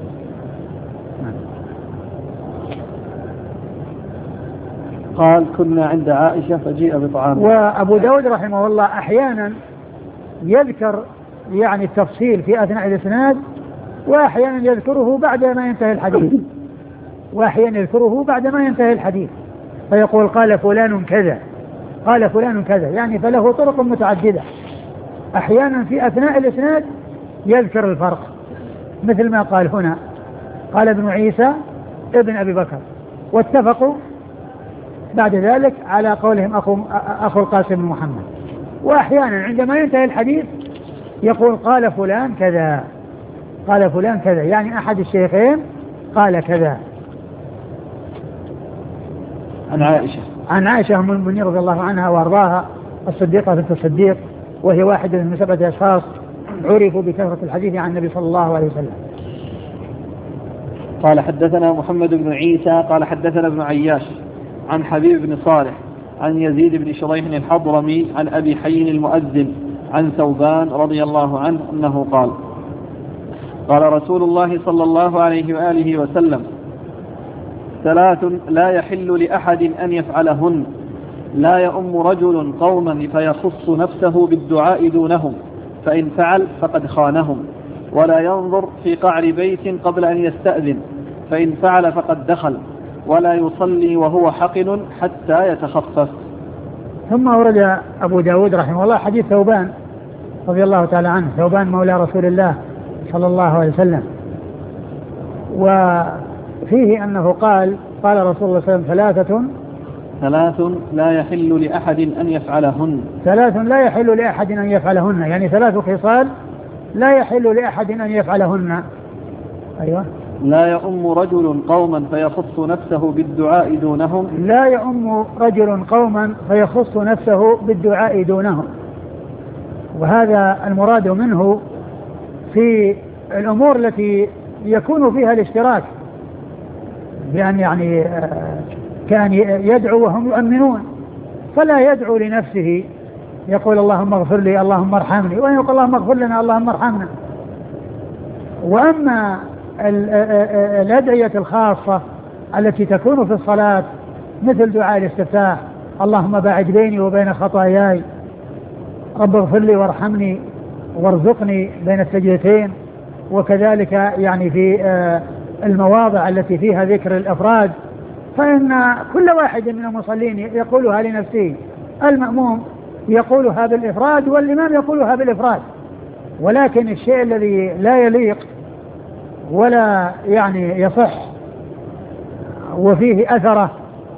قال كنا عند عائشة فجيء بطعام. وأبو داود رحمه الله أحيانا يذكر يعني التفصيل في أثناء الإسناد وأحيانا يذكره بعد ما ينتهي الحديث وأحيانا يذكره بعد ما ينتهي الحديث فيقول قال فلان كذا قال فلان كذا، يعني فله طرق متعددة. أحيانا في أثناء الإسناد يذكر الفرق، مثل ما قال هنا، قال ابن عيسى ابن أبي بكر، واتفقوا بعد ذلك على قولهم أخو, أخو القاسم بن محمد. وأحيانا عندما ينتهي الحديث يقول قال فلان كذا، قال فلان كذا، يعني أحد الشيخين قال كذا. عن عائشة عن عائشة أم المؤمنين رضي الله عنها وأرضاها، الصديقة بنت الصديق، وهي واحدة من سبعة أشخاص عرفوا بكثرة الحديث عن النبي صلى الله عليه وسلم. قال حدثنا محمد بن عيسى قال حدثنا ابن عياش عن حبيب بن صالح عن يزيد بن شريح الحضرمي عن أبي حي المؤذن عن ثوبان رضي الله عنه أنه قال قال رسول الله صلى الله عليه وآله وسلم ثلاث لا يحل لأحد أن يفعلهن: لا يؤم رجل قوما فيخص نفسه بالدعاء دونهم فإن فعل فقد خانهم، ولا ينظر في قعر بيت قبل أن يستأذن فإن فعل فقد دخل، ولا يصلي وهو حقن حتى يتخفف. ثم ورد أبو داود رحمه الله حديث ثوبان رضي الله تعالى عنه، ثوبان مولى رسول الله صلى الله عليه وسلم، وفيه أنه قال قال رسول الله صلى الله عليه وسلم ثلاثة ثلاث لا يحل لأحد أن يفعلهن ثلاث لا يحل لأحد أن يفعلهن، يعني ثلاث خصال لا يحل لأحد أن يفعلهن. أيوة. لا يؤم رجل قوما فيخص نفسه بالدعاء دونهم لا يؤم رجل قوما فيخص نفسه بالدعاء دونهم، وهذا المراد منه في الأمور التي يكون فيها الاشتراك، بأن يعني كان يدعو وهم يؤمنون، فلا يدعو لنفسه يقول اللهم اغفر لي اللهم ارحمني، وأن يقول اللهم اغفر لنا اللهم ارحمنا. وأما الأدعية الخاصة التي تكون في الصلاة مثل دعاء الاستفتاح اللهم باعد بيني وبين خطاياي، رب اغفر لي وارحمني وارزقني بين السجدتين، وكذلك يعني في المواضع التي فيها ذكر الأفراد، فإن كل واحد من المصلين يقولها لنفسه، المأموم يقولها بالإفراد والإمام يقولها بالإفراد، ولكن الشيء الذي لا يليق ولا يعني يصح وفيه أثره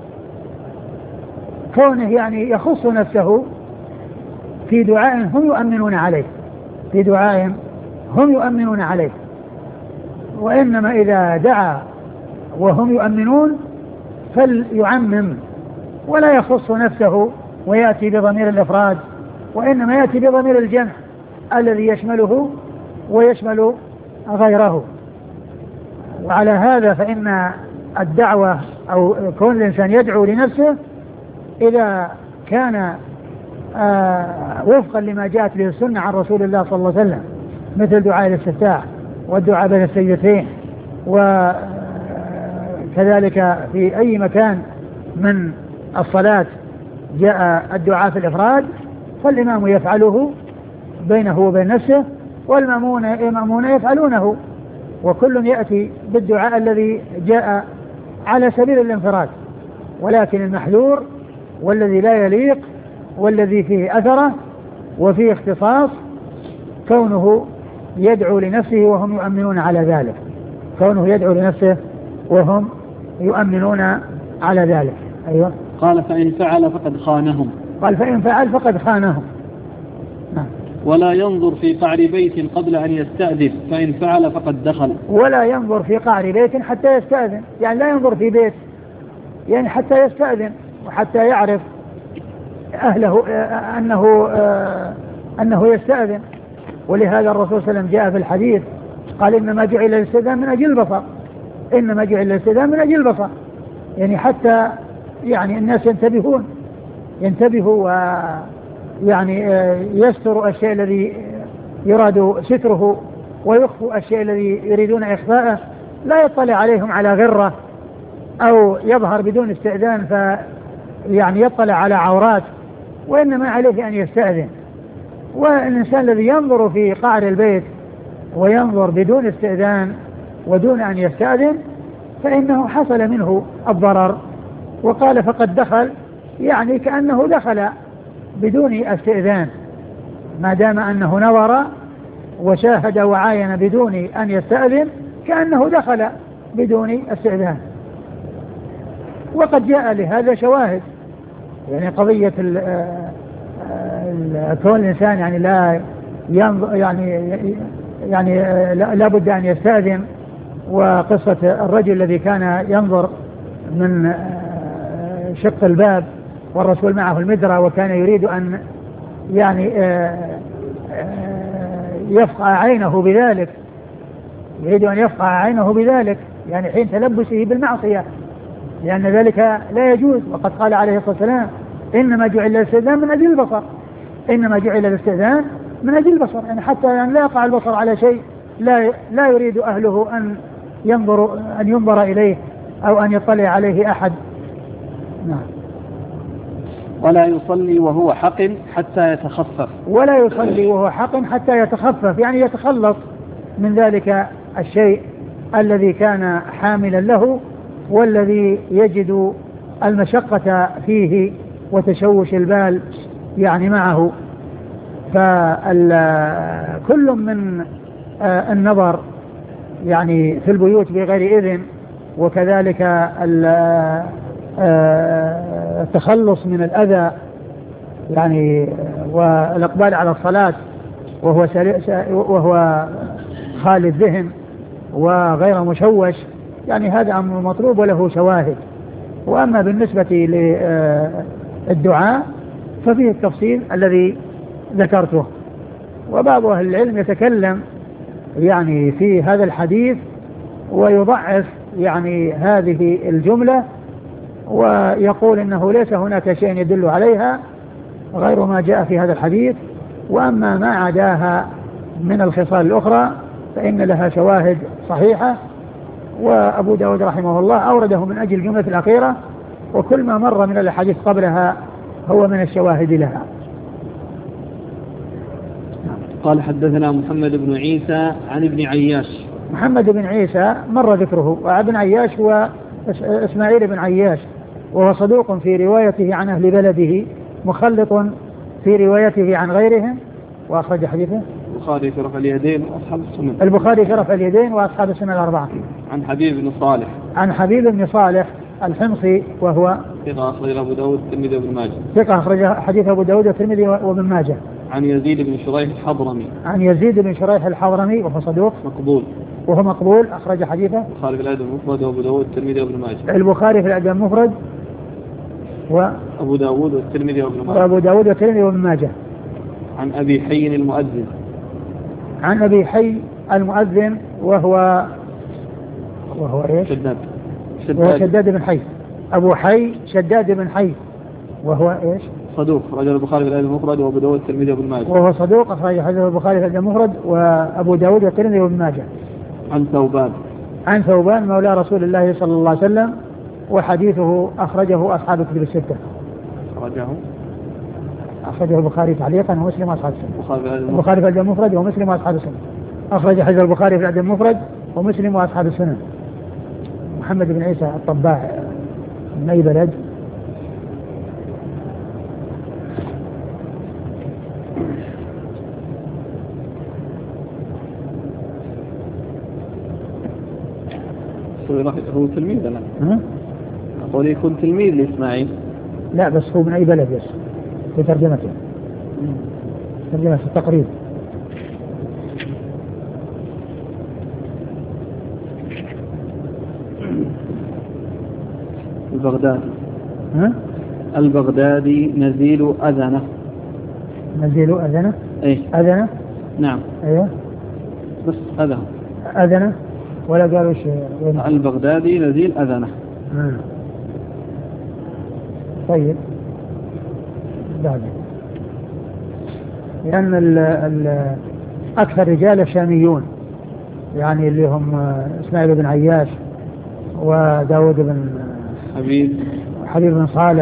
كونه يعني يخص نفسه في دعاء هم يؤمنون عليه في دعاء هم يؤمنون عليه وإنما إذا دعا وهم يؤمنون فليعمم ولا يخص نفسه ويأتي بضمير الإفراد، وإنما يأتي بضمير الجمع الذي يشمله ويشمل غيره. وعلى هذا فإن الدعوة أو كون الإنسان يدعو لنفسه إذا كان آه وفقا لما جاءت به السنة عن رسول الله صلى الله عليه وسلم، مثل دعاء الاستفتاح والدعاء بين السجدتين، وكذلك في أي مكان من الصلاة جاء الدعاء في الإفراد فالإمام يفعله بينه وبين نفسه، والمأمون يفعلونه، وكل يأتي بالدعاء الذي جاء على سبيل الانفراد. ولكن المحذور والذي لا يليق والذي فيه أثره وفيه اختصاص كونه يدعو لنفسه وهم يؤمنون على ذلك، كونه يدعو لنفسه وهم يؤمنون على ذلك. أيوة. قال فإن فعل فقد خانهم قال فإن فعل فقد خانهم. نعم. ولا ينظر في قعر بيت قبل أن يستأذن فإن فعل فقد دخل. ولا ينظر في قعر بيت حتى يستأذن، يعني لا ينظر في بيت، يعني حتى يستأذن وحتى يعرف أهله أنه أنه يستأذن. ولهذا الرسول صلى الله عليه وسلم جاء في الحديث قال إنما جعل الاستئذان من أجل البصر، إنما جعل الاستئذان من أجل البصر، يعني حتى يعني الناس ينتبهون ينتبهوا ويعني يستروا الشيء الذي يراد ستره ويخفوا الشيء الذي يريدون إخفاءه، لا يطلع عليهم على غرة أو يظهر بدون استئذان ف يعني يطلع على عورات، وإنما عليه أن يستأذن. والإنسان الذي ينظر في قعر البيت وينظر بدون استئذان ودون أن يستأذن فإنه حصل منه الضرر. وقال فقد دخل، يعني كأنه دخل بدون استئذان، ما دام أنه نظر وشاهد وعاين بدون أن يستأذن كأنه دخل بدون استئذان. وقد جاء لهذا شواهد، يعني قضية كون الإنسان يعني لا ينظر يعني يعني لا بد أن يستأذن، وقصة الرجل الذي كان ينظر من شق الباب والرسول معه المدرة وكان يريد أن يعني يفقع عينه بذلك يريد أن يفقع عينه بذلك يعني حين تلبسه بالمعصية، لأن ذلك لا يجوز. وقد قال عليه الصلاة والسلام إنما جعل الاستئذان من أجل البصر، إنما جعل الاستئذان من أجل البصر، يعني حتى يعني لا يقع البصر على شيء لا لا يريد أهله أن ينظر أن ينظر إليه أو أن يطلع عليه أحد. نعم. ولا يصلي وهو حق حتى يتخفف. ولا يصلي وهو حق حتى يتخفف، يعني يتخلص من ذلك الشيء الذي كان حاملا له والذي يجد المشقة فيه وتشوش البال يعني معه. فكل من النظر يعني في البيوت بغير إذن، وكذلك التخلص من الأذى يعني والإقبال على الصلاة وهو وهو خالي الذهن وغير مشوش، يعني هذا أمر مطلوب وله شواهد. وأما بالنسبة للدعاء ففيه التفصيل الذي ذكرته. وبعض أهل العلم يتكلم يعني في هذا الحديث ويضعف يعني هذه الجملة ويقول إنه ليس هناك شيء يدل عليها غير ما جاء في هذا الحديث، وأما ما عداها من الخصال الأخرى فإن لها شواهد صحيحة. وأبو داود رحمه الله أورده من أجل الجملة الأخيرة، وكل ما مر من الحديث قبلها هو من الشواهد لها. قال حدثنا محمد بن عيسى عن ابن عياش. محمد بن عيسى مر ذكره، وابن عياش هو إسماعيل بن عياش، وهو صدوق في روايته عن أهل بلده، مخلط في روايته عن غيرهم، وأخرج حديثه البخاري في رفع اليدين وأصحاب السنن. البخاري في رفع اليدين وأصحاب السنن الأربعة. عن حبيب بن صالح. عن حبيب بن صالح الحمصي وهو ثقة أخرج أبو داود والترمذي وابن ماجه. ثقة أخرج حديث أبو داود والترمذي وابن ماجه. عن يزيد بن شريح الحضرمي. عن يزيد بن شريح الحضرمي وهو صدوق مقبول. وهو مقبول أخرج حديثه البخاري في الأدب المفرد وأبو داود والترمذي وابن ماجه. البخاري في الأدب المفرد و أبو داود والترمذي وابن ماجه. وأبو داود والترمذي وابن ماجه. عن أبي حي المؤذن. عن أبي حي المؤذن وهو وهو إيش؟ شداد. شداد. وهو شداد بن حي. أبو حي شداد بن حي وهو إيش؟ صدوق رجل البخاري في الأدب المفرد وأبو داود والترمذي وابن ماجه. وهو صدوق أخرج حديث البخاري في الأدب المفرد وأبو داود والترمذي وابن ماجه. عن ثوبان. عن ثوبان مولى رسول الله صلى الله عليه وسلم، وحديثه أخرجه أصحاب الكتب الستة. أخرجه أخرجه البخاري تعليقا ومسلم وأصحاب السنة. البخاري في الأدب المفرد ومسلم وأصحاب السنة. أخرج حديث البخاري في الأدب المفرد ومسلم وأصحاب السنة. محمد بن عيسى الطباع من أي بلد؟ هو تلميذ أنا أقول يكون تلميذ لإسماعيل. لا بس هو من أي بلد بس في ترجمته ترجمة التقريب. البغدادي. ها؟ البغدادي نزيل أذنه. نزيل أذنه؟ إيه أذنه؟ نعم. أيوه بس أذنه. أذنه ولا قالوا شيء. البغدادي نزيل أذنه. آه. طيب بعد لأن ال ال أكثر رجال الشاميون، يعني اللي هم إسماعيل بن عياش وداود بن حبيب حبيب بن صالح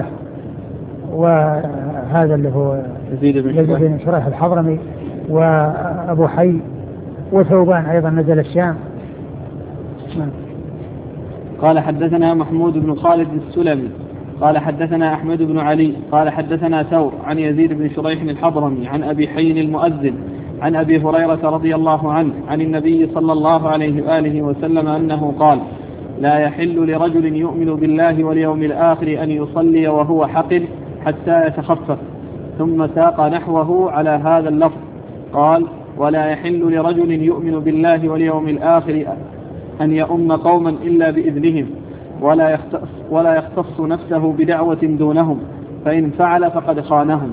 وهذا اللي هو يزيد بن شريح الحضرمي وأبو حي وثوبان أيضا نزل الشام. قال حدثنا محمود بن خالد السلمي قال حدثنا أحمد بن علي قال حدثنا ثور عن يزيد بن شريح الحضرمي عن أبي حي المؤذن عن أبي هريرة رضي الله عنه عن النبي صلى الله عليه وآله وسلم أنه قال لا يحل لرجل يؤمن بالله واليوم الآخر أن يصلي وهو حقل حتى يتخفف، ثم ساق نحوه على هذا اللفظ قال ولا يحل لرجل يؤمن بالله واليوم الآخر أن يؤم قوما إلا بإذنهم ولا يختص, ولا يختص نفسه بدعوة دونهم، فإن فعل فقد خانهم.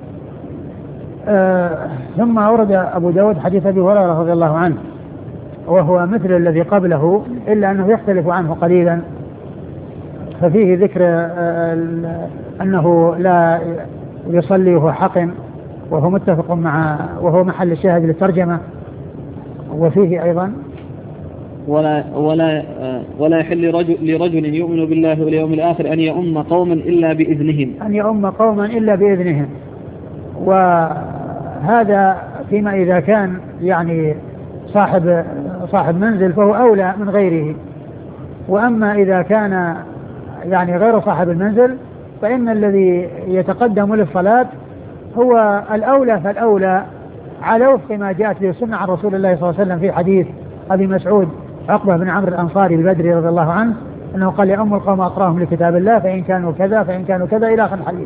آه ثم أورد أبو داود حديث أبي هريرة رضي الله عنه وهو مثل الذي قبله إلا أنه يختلف عنه قليلا، ففيه ذكر آه أنه لا يصلي وهو حقن وهو متفق مع وهو محل الشاهد للترجمة، وفيه أيضا ولا ولا ولا يحل لرجل, لرجل يؤمن بالله واليوم الآخر أن يؤم قوما إلا بإذنهم أن يؤم قوما إلا بإذنهم. وهذا فيما إذا كان يعني صاحب صاحب منزل فهو أولى من غيره، وأما إذا كان يعني غير صاحب المنزل فإن الذي يتقدم للصلاة هو الأولى فالأولى على وفق ما جاءت به السنة عن رسول الله صلى الله عليه وسلم في حديث أبي مسعود عقبة بن عمرو الأنصاري البدري رضي الله عنه أنه قال يؤم القوم أقراهم لكتاب الله فإن كانوا كذا فإن كانوا كذا إلى آخر الحديث.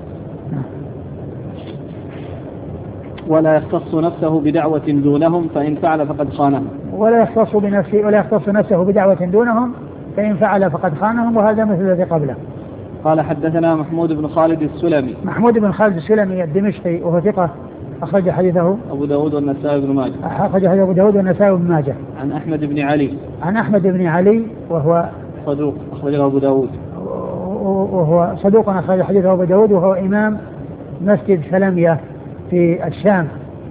ولا يختص نفسه بدعوة دونهم فإن فعل فقد خانهم. ولا يختص بنفسه ولا يختص نفسه بدعوة دونهم فإن فعل فقد خانهم، وهذا مثل الذي قبله. قال حدثنا محمود بن خالد السلمي. محمود بن خالد السلمي الدمشقي وهو ثقة أخرج حديثه أبو داود والنسائي بن ماجه. أخرج حديث أبو داود والنسائي بن ماجه. عن أحمد بن علي. عن أحمد بن علي وهو صدوق أخرجه أبو داود. وهو صدوق أخرج حديثه أبو داود وهو إمام مسجد سلمية في الشام.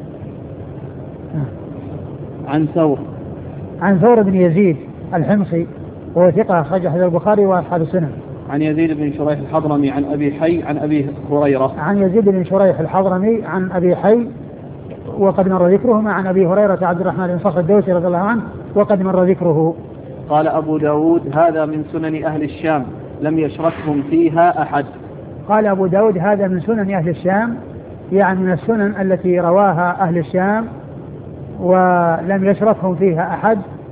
عن ثور. عن ثور بن يزيد الحمصي وهو ثقة أخرج حديث البخاري وأصحاب السنن. عن يزيد بن شريح الحضرمي عن أبي حي عن أبي هريرة. عن يزيد بن شريح الحضرمي عن أبي حي وقد مر ذكرهما عن أبي هريرة عبد الرحمن بن صخر الدوسي رضي الله عنه وقد مر ذكره. قال أبو داود هذا من سنن أهل الشام لم يشركهم فيها أحد. قال أبو داود هذا من سنن أهل الشام، يعني من السنن التي رواها أهل الشام ولم يشركهم فيها أحد،